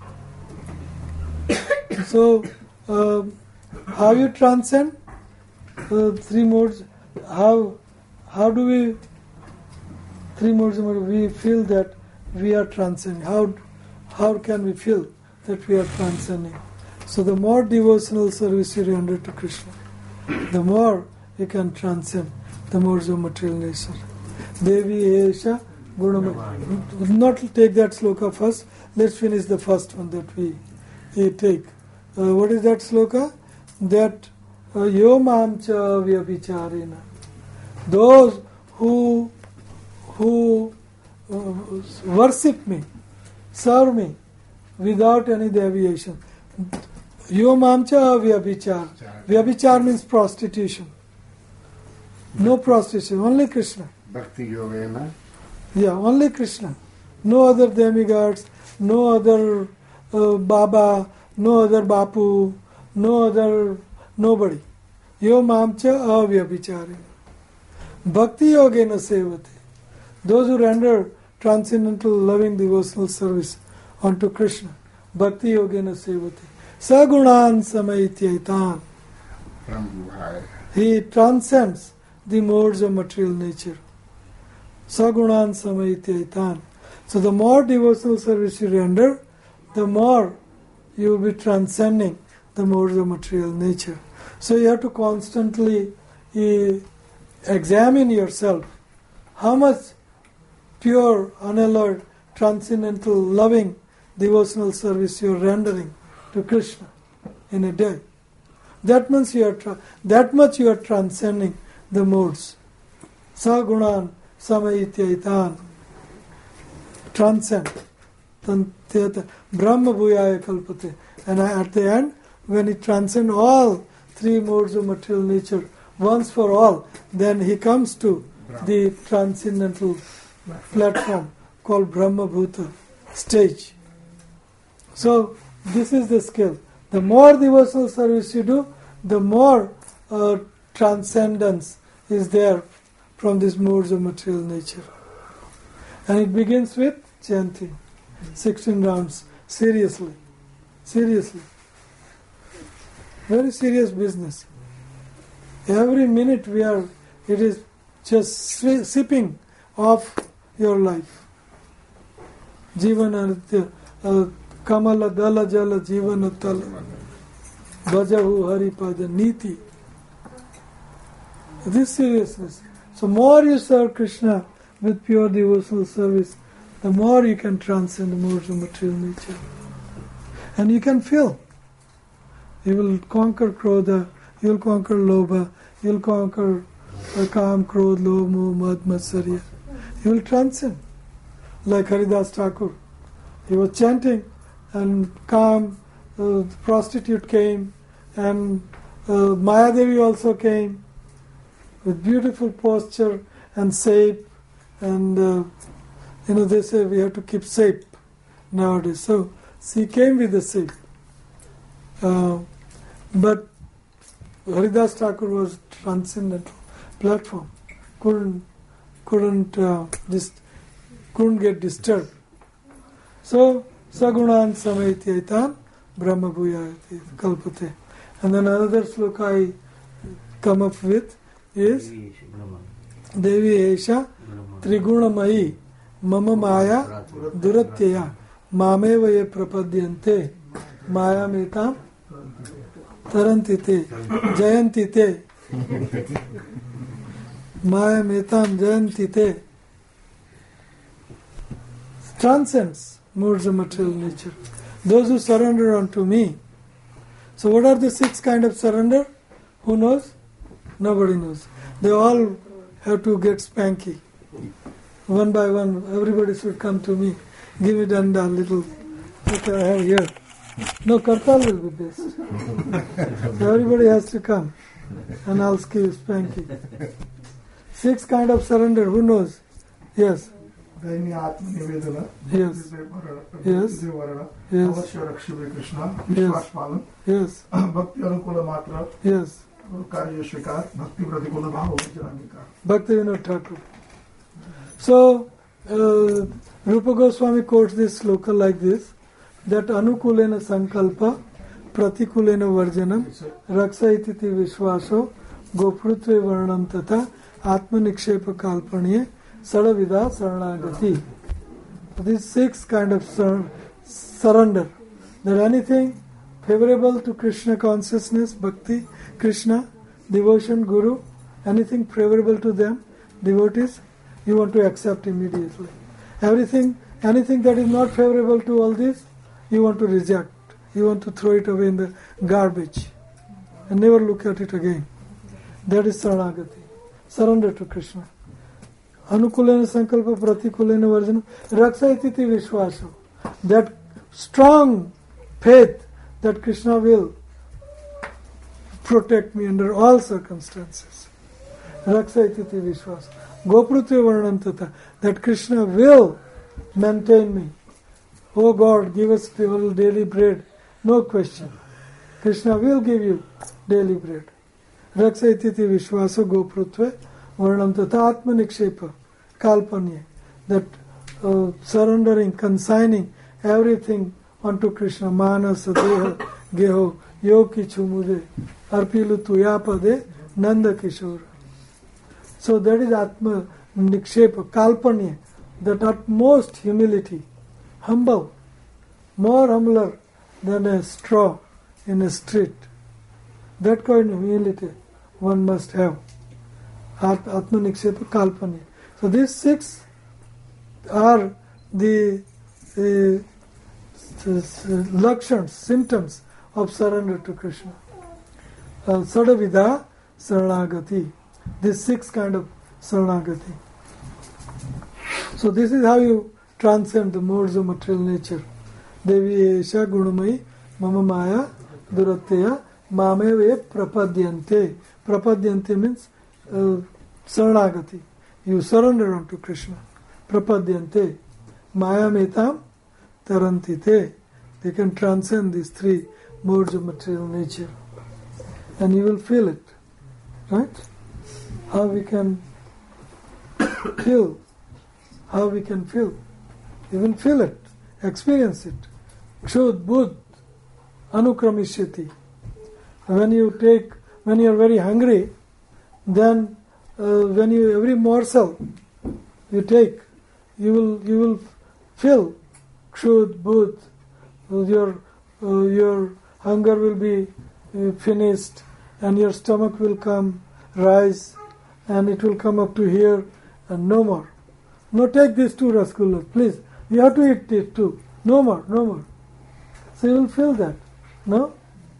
So, uh, how you transcend uh, three modes? How how do we three modes? We feel that we are transcending. How how can we feel that we are transcending? So, the more devotional service you render to Krishna, the more you can transcend the modes of material nature. Devi Esha Gunamaya. Not take that sloka first. Let's finish the first one that we, we take. Uh, what is that sloka? That uh, Yo Mamcha Vyabhicharena. Those who who uh, worship me, serve me without any deviation. Yo Mamcha Vyabhichar. Vyabhichar means prostitution. No prostitution, only Krishna. Bhakti Yogena. Yeah, only Krishna. No other demigods, no other uh, Baba, no other Bapu, no other nobody. Yo Mamcha Avyabhicharena. Bhakti Yogena Sevate. Those who render transcendental loving devotional service unto Krishna. Bhakti Yogena Sevate. Sagunan Samayityaitan. He transcends the modes of material nature. Sagunan Samayityaitan. So the more devotional service you render, the more you will be transcending the modes of material nature. So you have to constantly uh, examine yourself. How much pure, unalloyed, transcendental, loving devotional service you are rendering to Krishna in a day. That means you are tra- that much you are transcending the modes. Sagunan Samayityaitan. Transcend. Brahma Bhuyaya Kalpate. And at the end, when he transcends all three modes of material nature once for all, then he comes to the transcendental platform called Brahma Bhuta stage. So, this is the skill. The more devotional service you do, the more uh, transcendence is there from these modes of material nature. And it begins with chanting. sixteen rounds. Seriously. Seriously. Very serious business. Every minute we are, it is just sipping off your life. Jivanaditya, uh, Kamala Dala Jala Jivanatala, Bhajahu Haripada Niti. This seriousness. So more you serve Krishna with pure devotional service, the more you can transcend the modes of material nature. And you can feel. You will conquer Krodha, you will conquer Lobha, you will conquer uh, Kam, Krodh, Lobh, Moh, Mad, Matsarya. You will transcend. Like Haridas Thakur. He was chanting and Kam, uh, the prostitute came, and uh, Mayadevi also came with beautiful posture and shape, and uh, you know they say we have to keep shape nowadays. So she came with the shape, uh, but Haridas Thakur was transcendental platform, couldn't couldn't uh, just couldn't get disturbed. So Sagunan Samayityaitan Brahma Bhuyayati Kalpate. And then another sloka I come up with is Devi Esha Triguna Mama Maya Duratyaya Mameva Ye Prapadyante Maya Metam Tarantite Jayantite Maya Metam Jayantite. Transcends modes of material nature. Those who surrender unto me. So what are the six kind of surrender? Who knows? Nobody knows. They all have to get spanky. One by one, everybody should come to me. Give me danda, little Okay, I have here. No, Kartal will be best. So everybody has to come. And I'll give spanking. Six kind of surrender, who knows? Yes. दैन्य आत्मनिवेदन, Yes. Yes. वर्ण, Yes. अवश्य रक्षवे Krishna, Yes. विश्वास पालन, Yes. भक्ति अनुकूल मात्र, Yes. कार्य स्वीकार, भक्ति प्रतिकूल भाव विचरांगिकार. Bhakti Vinod Thakur. So, uh, Rupa Goswami quotes this sloka like this, that anukulena sankalpa pratikulena varjanam raksa ititi vishvaso gopurutve varnam tata atma nikshepa kalpanye sadavida saranagati. These six kind of sur- surrender. That anything favorable to Krishna consciousness, bhakti, Krishna, devotion, Guru, anything favorable to them, devotees, you want to accept immediately. Everything, anything that is not favorable to all this, you want to reject. You want to throw it away in the garbage and never look at it again. That is saranagati. Surrender to Krishna. Anukulena sankalpa pratikulena varjana raksa ititi vishvaso. That strong faith that Krishna will protect me under all circumstances. Raksa ititi vishvaso. Gopurutve varnam tata. That Krishna will maintain me. Oh God, give us daily bread. No question. Krishna will give you daily bread. Raksa ititi vishvaso gopurutve varnam tata atma nikshepa kalpanye. That uh, surrendering, consigning everything unto Krishna. Manasa deha geho yoki chumude arpilu tuyapade nanda kishora. So that is atma nikshepa kalpanye. That utmost humility, humble, more humbler than a straw in a street. That kind of humility one must have. Atma nikshepa kalpanya. So these six are the uh, lakshans, symptoms of surrender to Krishna. Uh, Sadavida saranagati. These six kind of saranagati. So this is how you transcend the modes of material nature. Devi Esha Gunamai Mama Maya Duratteya Mameve Prapadyante. Prapadyante means uh, Saranagati. You surrender unto Krishna. Prapadyante. Maya Metam Tarantite. They can transcend these three modes of material nature. And you will feel it. Right? How we can feel. How we can feel. You will feel it. Experience it. Kshud, Budh, Anukramishati. When you take, when you are very hungry, then uh, when you every morsel you take, you will you will feel Kshud, Budh. Your uh, your hunger will be uh, finished, and your stomach will come rise, and it will come up to here, and no more. No, take these two rasgullas, please. You have to eat it too. No more, no more. So you will feel that. No?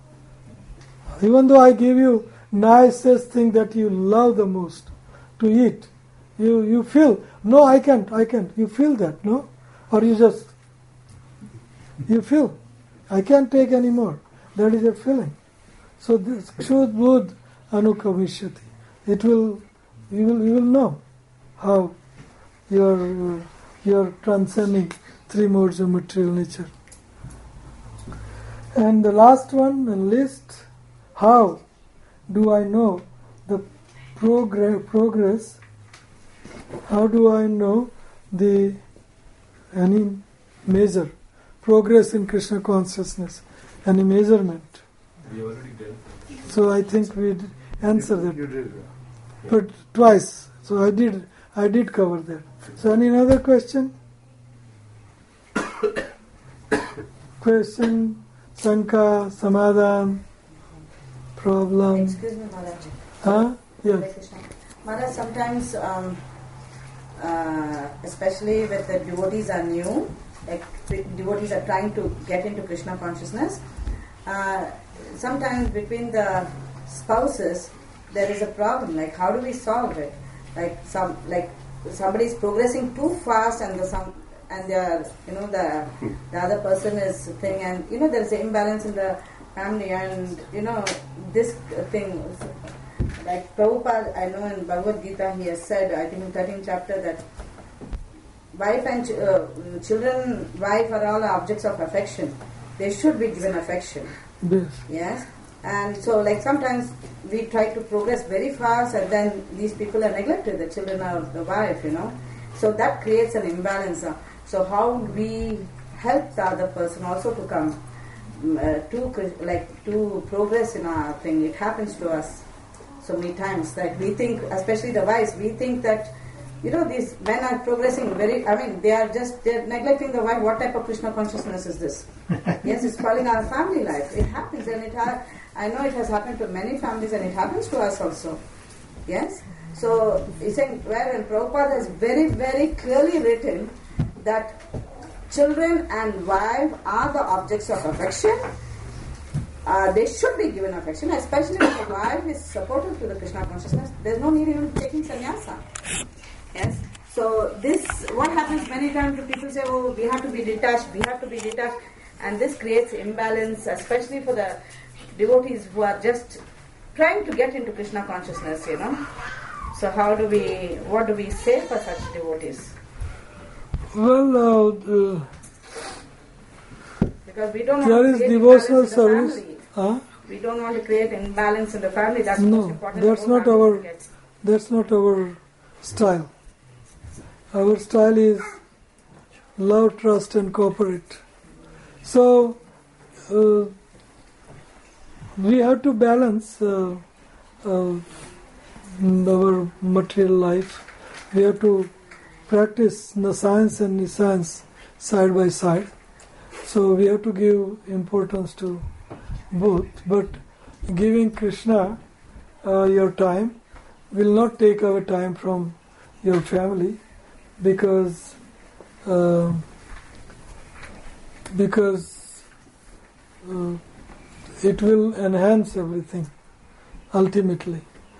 Even though I give you nicest thing that you love the most to eat, you, you feel, no, I can't, I can't. You feel that, no? Or you just, you feel, I can't take any more. That is your feeling. So this Kshud Budh Anukamishati. It will, you will, you will know how you are, uh, you are transcending three modes of material nature. And the last one, and least, how do I know the progress, progress? How do I know the any measure, progress in Krishna consciousness, any measurement? We already did. So I think we did answer that, you did. But twice. So I did, I did cover that. So any other question? Question, Sanka, Samadhan, problem. Excuse me, Maharaj. Huh? Yes. Maharaj, sometimes, um, uh, especially with the devotees are new, like devotees are trying to get into Krishna consciousness, uh, sometimes between the spouses there is a problem. Like, how do we solve it? Like some, like somebody is progressing too fast, and the some and they are, you know, the the other person is thing, and you know there is an imbalance in the family, and you know this thing. Like Prabhupada, I know in Bhagavad Gita he has said, I think in thirteenth chapter, that wife and ch- uh, children, wife are all objects of affection. They should be given affection. Yes. Yes. And so like sometimes we try to progress very fast and then these people are neglected, the children or the wife, you know. So that creates an imbalance. So how we help the other person also to come uh, to like to progress in our thing. It happens to us so many times that we think, especially the wives, we think that, you know, these men are progressing very, I mean, they are just, they're neglecting the wife. What type of Krishna consciousness is this? Yes, it's spoiling our family life. It happens, and it ha- I know it has happened to many families, and it happens to us also. Yes? So, he's saying, wherein Prabhupada has very, very clearly written that children and wife are the objects of affection. Uh, they should be given affection, especially if the wife is supportive to the Krishna consciousness. There's no need even taking sannyasa. Yes. So this, what happens many times, people say, oh, we have to be detached, we have to be detached, and this creates imbalance, especially for the devotees who are just trying to get into Krishna consciousness, you know. So how do we, what do we say for such devotees? Well, uh, the, because we don't there want is to create devotional imbalance in the service. family. Huh? We don't want to create imbalance in the family. That's No, most important. that's not our. That's not our style. Our style is love, trust, and cooperate. So uh, we have to balance uh, uh, our material life. We have to practice the science and the science side by side. So we have to give importance to both. But giving Krishna uh, your time will not take away time from your family, because uh, because uh, it will enhance everything ultimately.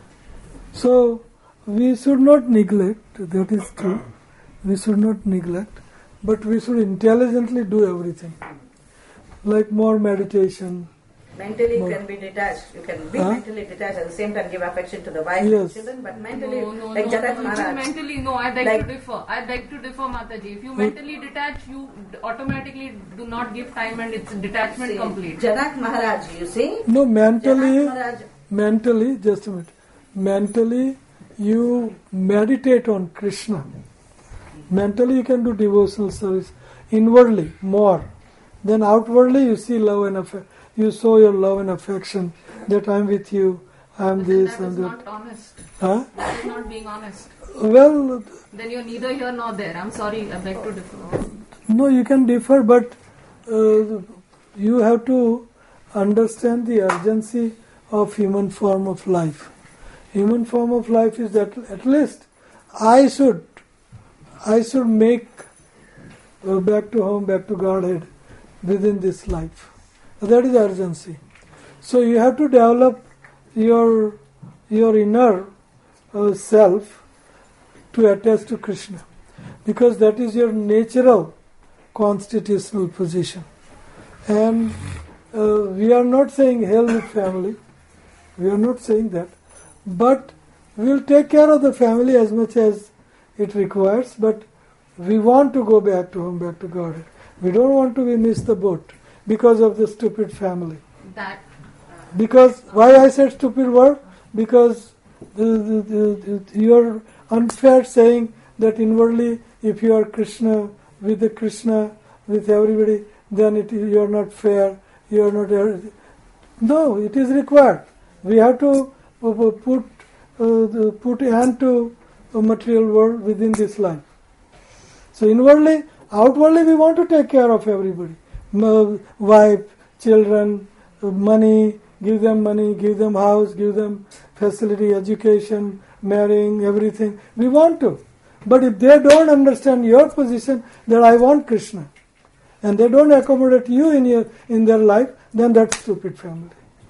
So we should not neglect, that is true, we should not neglect, but we should intelligently do everything, like more meditation. Mentally more. You can be detached. You can be Huh? mentally detached at the same time give affection to the wife Yes. and children, but mentally, No, no, like no, Jagat no. Maharaj. Mentally, no, I beg Like- to differ. I beg to differ, Mataji. If you Hmm. mentally detach, you d- automatically do not give time and it's detachment See, complete. Janak Maharaj, you see? No, mentally, Janak Maharaj, mentally, just a minute, mentally you meditate on Krishna. Mentally you can do devotional service. Inwardly, more. Then outwardly you see love and affection. You show your love and affection that I'm with you, I'm But then this that is and that. not honest. Huh? That is not being honest. Well, Then you're neither here nor there. I'm sorry, I beg to differ. no, you can differ, but uh, you have to understand the urgency of human form of life. Human form of life is that at least I should, I should make uh, back to home, back to Godhead within this life. That is urgency. So you have to develop your your inner uh, self to attach to Krishna, because that is your natural constitutional position. And uh, we are not saying hell with family. We are not saying that. But we will take care of the family as much as it requires, but we want to go back to home, back to God. We don't want to miss the boat because of the stupid family. That Because, why I said stupid word? Because the, the, the, the, you are unfair saying that inwardly, if you are Krishna, with the Krishna, with everybody, then it is, you are not fair, you are not... No, it is required. We have to put uh, the, put a hand to a material world within this life. So inwardly, outwardly we want to take care of everybody. M- wife, children, money, give them money, give them house, give them facility, education, marrying, everything. We want to. But if they don't understand your position that I want Krishna, and they don't accommodate you in your in their life, then that's stupid family.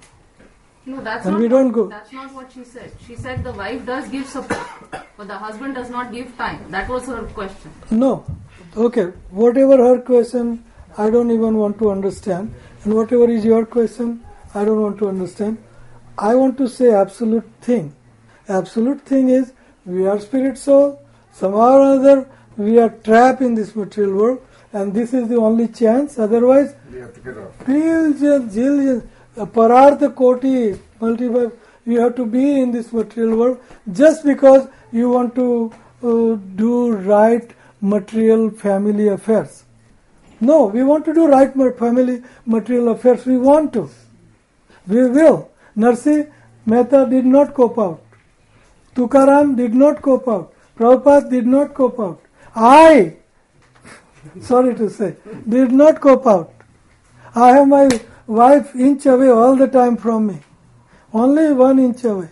No, that's And not we don't what, go. That's not what she said. She said the wife does give support, but the husband does not give time. That was her question. No. Okay, whatever her question, I don't even want to understand. And whatever is your question, I don't want to understand. I want to say absolute thing. Absolute thing is, we are spirit soul. Somehow or other, we are trapped in this material world. And this is the only chance. Otherwise, We have to get out. billions, zillions, parartha koti, multiple, you have to be in this material world just because you want to uh, do right material family affairs. No, we want to do right ma- family material affairs. We want to. We will. Narsi Mehta did not cope out. Tukaram did not cope out. Prabhupada did not cope out. I, sorry to say, did not cope out. I have my wife inch away all the time from me. Only one inch away.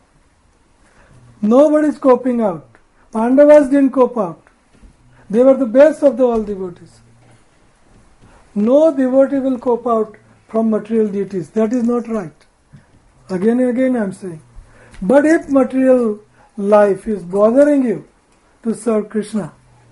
Nobody is coping out. Pandavas didn't cope out. They were the best of the all devotees. No devotee will cope out from material duties. That is not right. Again and again I am saying. But if material life is bothering you to serve Krishna,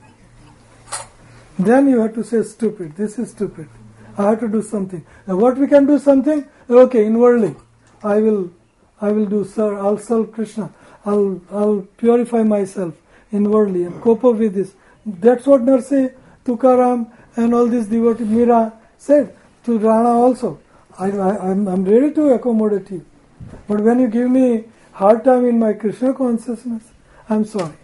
then you have to say stupid. This is stupid. I have to do something. Now what we can do something? Okay, inwardly. I will I will do sir, I'll serve Krishna. I'll I'll purify myself inwardly and cope up with this. That's what Narsi, Tukaram and all these devotees, Mira said to Rana also. I, I, I'm, I'm ready to accommodate you. But when you give me hard time in my Krishna consciousness, I'm sorry.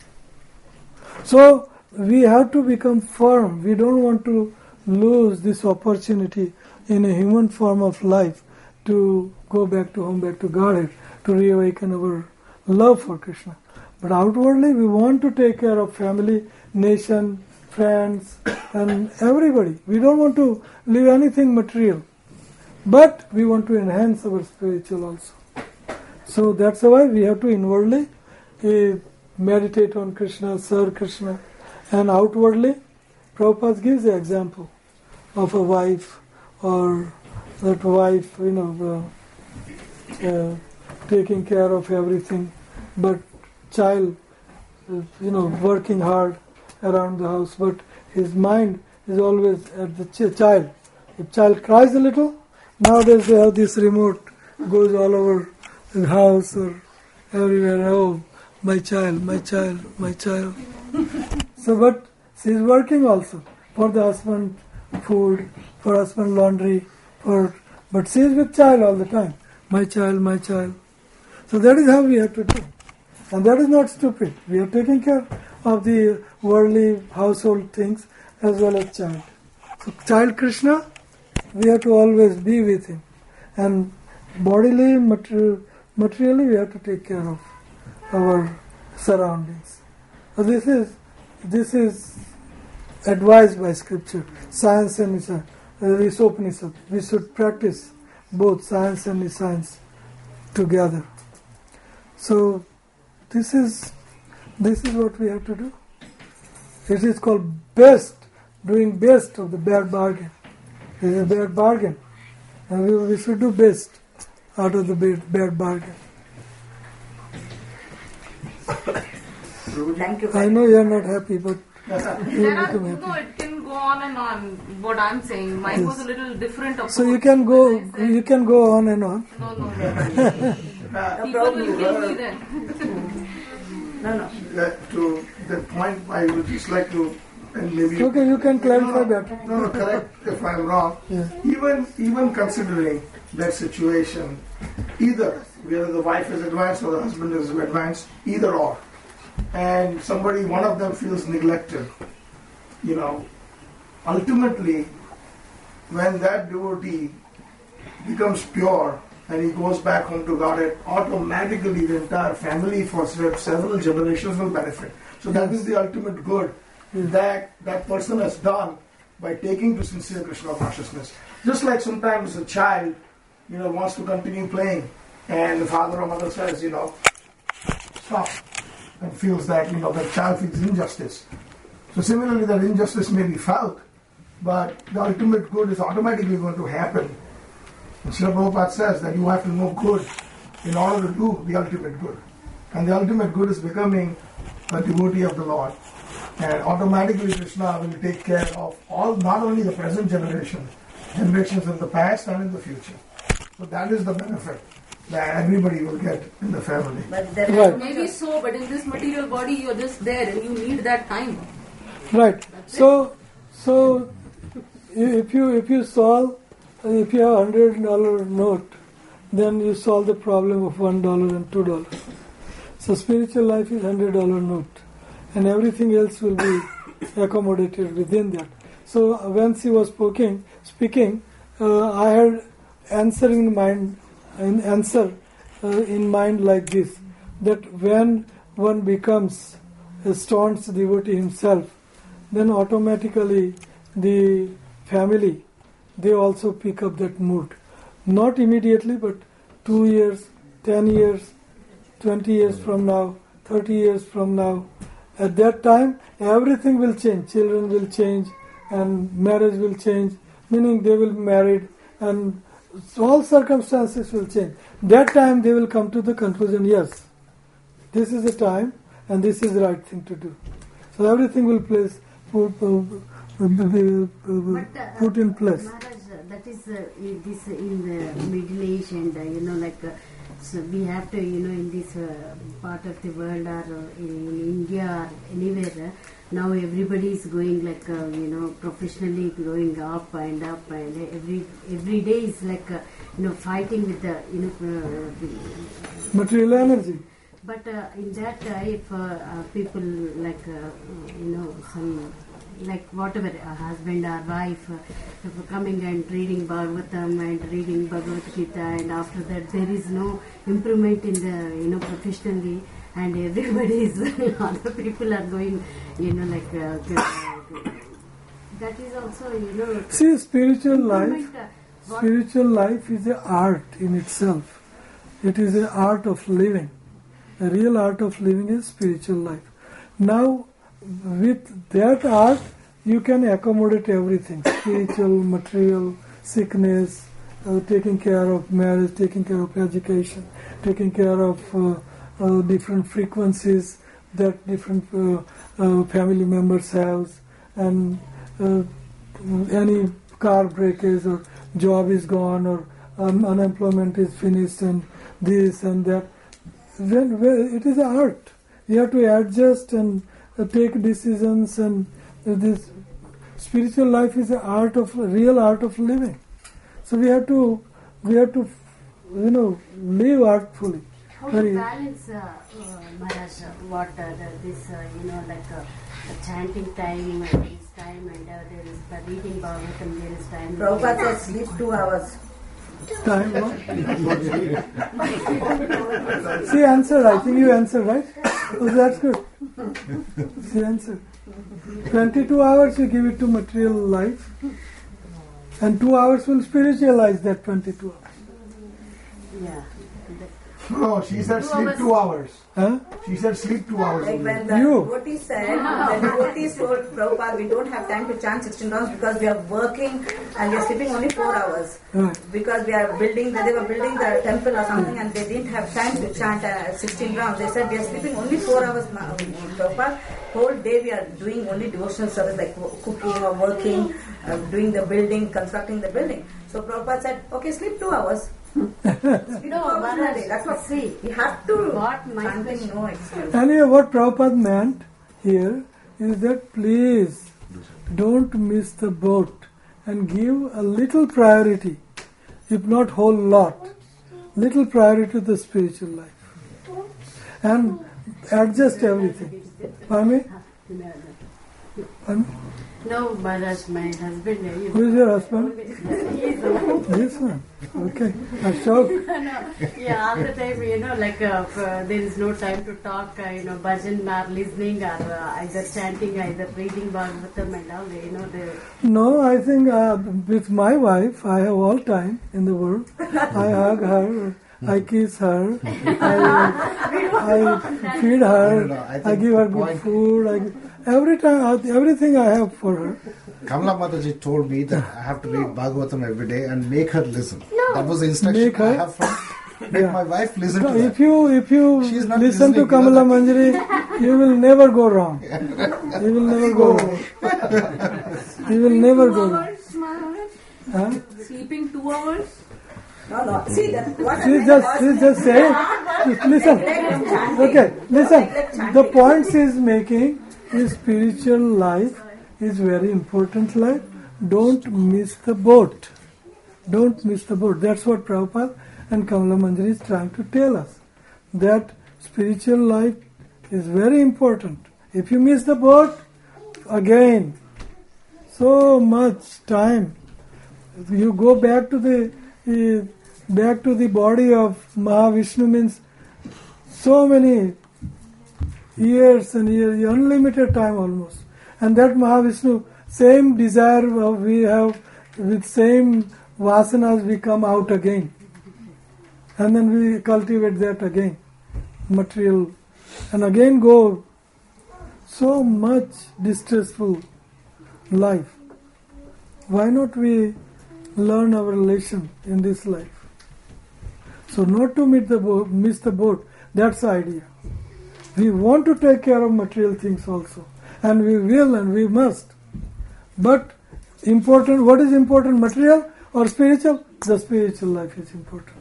So we have to become firm. We don't want to lose this opportunity in a human form of life to go back to home, back to Godhead, to reawaken our love for Krishna. But outwardly we want to take care of family, nation, friends and everybody. We don't want to leave anything material. But we want to enhance our spiritual also. So that's why we have to inwardly uh, meditate on Krishna, serve Krishna, and outwardly Prabhupada gives the example of a wife or that wife, you know, uh, uh, taking care of everything, but child, uh, you know, working hard around the house, but his mind is always at the ch- child. If child cries a little, nowadays they have this remote, goes all over the house or everywhere. Oh, my child, my child, my child. So, but she is working also for the husband food, for husband laundry, for but she is with child all the time. My child, my child. So that is how we have to do. And that is not stupid. We are taking care of the worldly household things as well as child. So child Krishna, we have to always be with him. And bodily, material, materially, we have to take care of our surroundings. So this is this is advised by scripture. Science and uh, Upanishad. We should practice both science and science together. So this is this is what we have to do. It is called best, doing best of the bad bargain. It is a bad bargain. And we, we should do best out of the bad, bad bargain. Thank you. I know you are not happy, but you There will are, become no, happy. it can go on and on. What I'm saying, mine Yes. was a little different. Approach. So you can go, When I said, you can go on and on. No, no, no. People will kill me then. No, no. That, to that point, I would just like to, and maybe Okay, you can clarify that. no, no, correct if I'm wrong. Yeah. Even even considering that situation, either whether the wife is advanced or the husband is advanced, either or, and somebody, one of them feels neglected, you know, ultimately, when that devotee becomes pure and he goes back home to Godhead, automatically the entire family for several generations will benefit. So that is the ultimate good that that person has done by taking to sincere Krishna consciousness. Just like sometimes a child, you know, wants to continue playing, and the father or mother says, you know, stop, and feels that, you know, that child feels injustice. So similarly, that injustice may be felt, but the ultimate good is automatically going to happen. And Srila Prabhupada says that you have to know good in order to do the ultimate good. And the ultimate good is becoming a devotee of the Lord. And automatically Krishna will take care of all, not only the present generation, generations in the past and in the future. So that is the benefit that everybody will get in the family. But there Right. Maybe so, but in this material body, you're just there and you need that time. Right. So, so if you if you solve if you have a hundred dollar note, then you solve the problem of one dollar and two dollars. So spiritual life is hundred dollar note, and everything else will be accommodated within that. So when she was speaking, speaking, uh, I had answer in mind, an answer uh, in mind like this: that when one becomes a staunch devotee himself, then automatically the family, they also pick up that mood. Not immediately, but two years, ten years, twenty years from now, thirty years from now. At that time, everything will change. Children will change and marriage will change, meaning they will be married and all circumstances will change. That time they will come to the conclusion, yes, this is the time and this is the right thing to do. So everything will place, put, put in place. Maharaj, that is uh, in this in the Middle Age, and uh, you know, like uh, so we have to, you know, in this uh, part of the world or uh, in, in India or anywhere, uh, now everybody is going like uh, you know, professionally growing up and up, and every every day is like uh, you know, fighting with the, you know, uh, the material energy. But uh, in that, uh, if uh, uh, people like, uh, you know, some, like whatever, a husband or wife, uh, if coming and reading Bhagavatam and reading Bhagavad Gita, and after that there is no improvement in the, you know, professionally, and everybody is, other people are going, you know, like, uh, uh, that is also, you know. See, spiritual life, uh, spiritual life is an art in itself. It is an art of living. The real art of living is spiritual life. Now, with that art, you can accommodate everything: spiritual, material, sickness, uh, taking care of marriage, taking care of education, taking care of uh, uh, different frequencies that different uh, uh, family members have, and uh, any car breakage or job is gone or um, unemployment is finished and this and that. Then well, it is an art. You have to adjust and uh, take decisions, and uh, this spiritual life is an art of real art of living. So we have to we have to you know, live artfully. How to balance, uh, uh, Maharaj, uh, what uh, the, this uh, you know, like uh, the chanting time, uh, there is time, and uh, there is the reading Bhagavatam, there is time. Prabhupada says sleep two hours. Time, what? She answered. I think you answered, right? Oh, that's good. She answered. twenty-two hours you give it to material life, and two hours will spiritualize that twenty-two hours. Yeah. No, she said sleep two hours. Huh? She said sleep two hours. Like when the You. devotee said, the devotees told Prabhupada, we don't have time to chant sixteen rounds because we are working and we are sleeping only four hours. Right. Because we are building, they were building the temple or something, and they didn't have time to chant uh, sixteen rounds. They said, we are sleeping only four hours, ma- Prabhupada. Whole day we are doing only devotional service like cooking or working, uh, doing the building, constructing the building. So Prabhupada said, okay, sleep two hours. No, Maharaj, That's what see, you have to. what my Chanting, question, no excuse. Anyway, what Prabhupada meant here is that please don't miss the boat and give a little priority, if not whole lot, little priority to the spiritual life, and adjust everything. Pardon me? Pardon me? no, Maharaj, my husband, uh, you Who is your husband? he is the one. This one. Okay. Ashok. No, yeah, all the time, you know, like uh, uh, there is no time to talk, uh, you know, bhajan or listening or uh, either chanting, either reading Bhagavatam and all, you know, the... No, I think uh, with my wife, I have all time in the world. I hug her, I kiss her, I, I feed her, No, no, no, I I, think give her the good point- food. I, give- every time, everything I have for her. Kamala Mataji told me that I have to read Bhagavatam every day and make her listen. That was the instruction Make her? I have from Make Yeah. my wife listen No, to if you if you She's not listen to listening, Kamala you know Manjari, you will never go wrong. You will never go wrong. You will never go wrong. Huh? Sleeping two hours? No, no. See that. What She's just she's just saying. Listen. Okay, listen. The point she is making is spiritual life is very important life. Don't miss the boat. Don't miss the boat. That's what Prabhupada and Kamala Manjari is trying to tell us. That spiritual life is very important. If you miss the boat, again, so much time. You go back to the uh, back to the body of Mahavishnu means so many years and years, unlimited time almost. And that Mahavishnu, same desire we have, with same vasanas we come out again. And then we cultivate that again, material, and again go so much distressful life. Why not we learn our relation in this life? So not to meet the boat, miss the boat, that's the idea. We want to take care of material things also, and we will and we must. But important, what is important, material or spiritual? The spiritual life is important.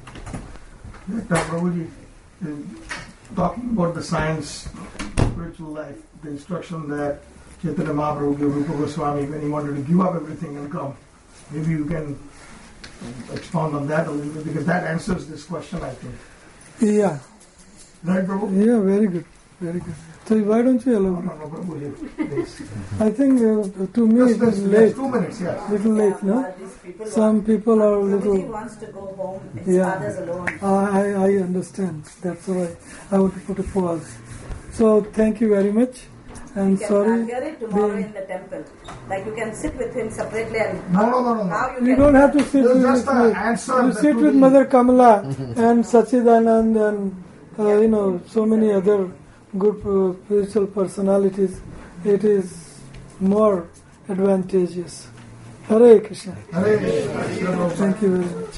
Doctor Prabhuji, uh, talking about the science, spiritual life, the instruction that Chaitanya Mahaprabhu gave Rupa Goswami when he wanted to give up everything and come. Maybe you can expound on that a little bit, because that answers this question, I think. Yeah. Right, Prabhu? Yeah, very good, very good. So why don't you elaborate? No, no, Prabhu, please. I think uh, to me Just, it is just, late. just two minutes, yes. Little late, no? Some people are a Prabhuji little. wants to go home. It's Yeah, others alone. I I understand. That's why I want to put a pause. So thank you very much. And You can sorry. hear it tomorrow we- in the temple. Like you can sit with him separately and No, no, no, no. now you You can don't have to sit Just- with just, uh, me. answer You the sit to with the- Mother Kamala and Sachidanand and uh, you know so many other good uh, spiritual personalities. It is more advantageous. Hare Krishna. Hare Krishna. Thank you very much.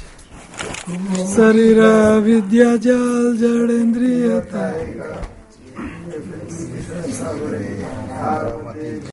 Sarira Vidya Jal Jadendriya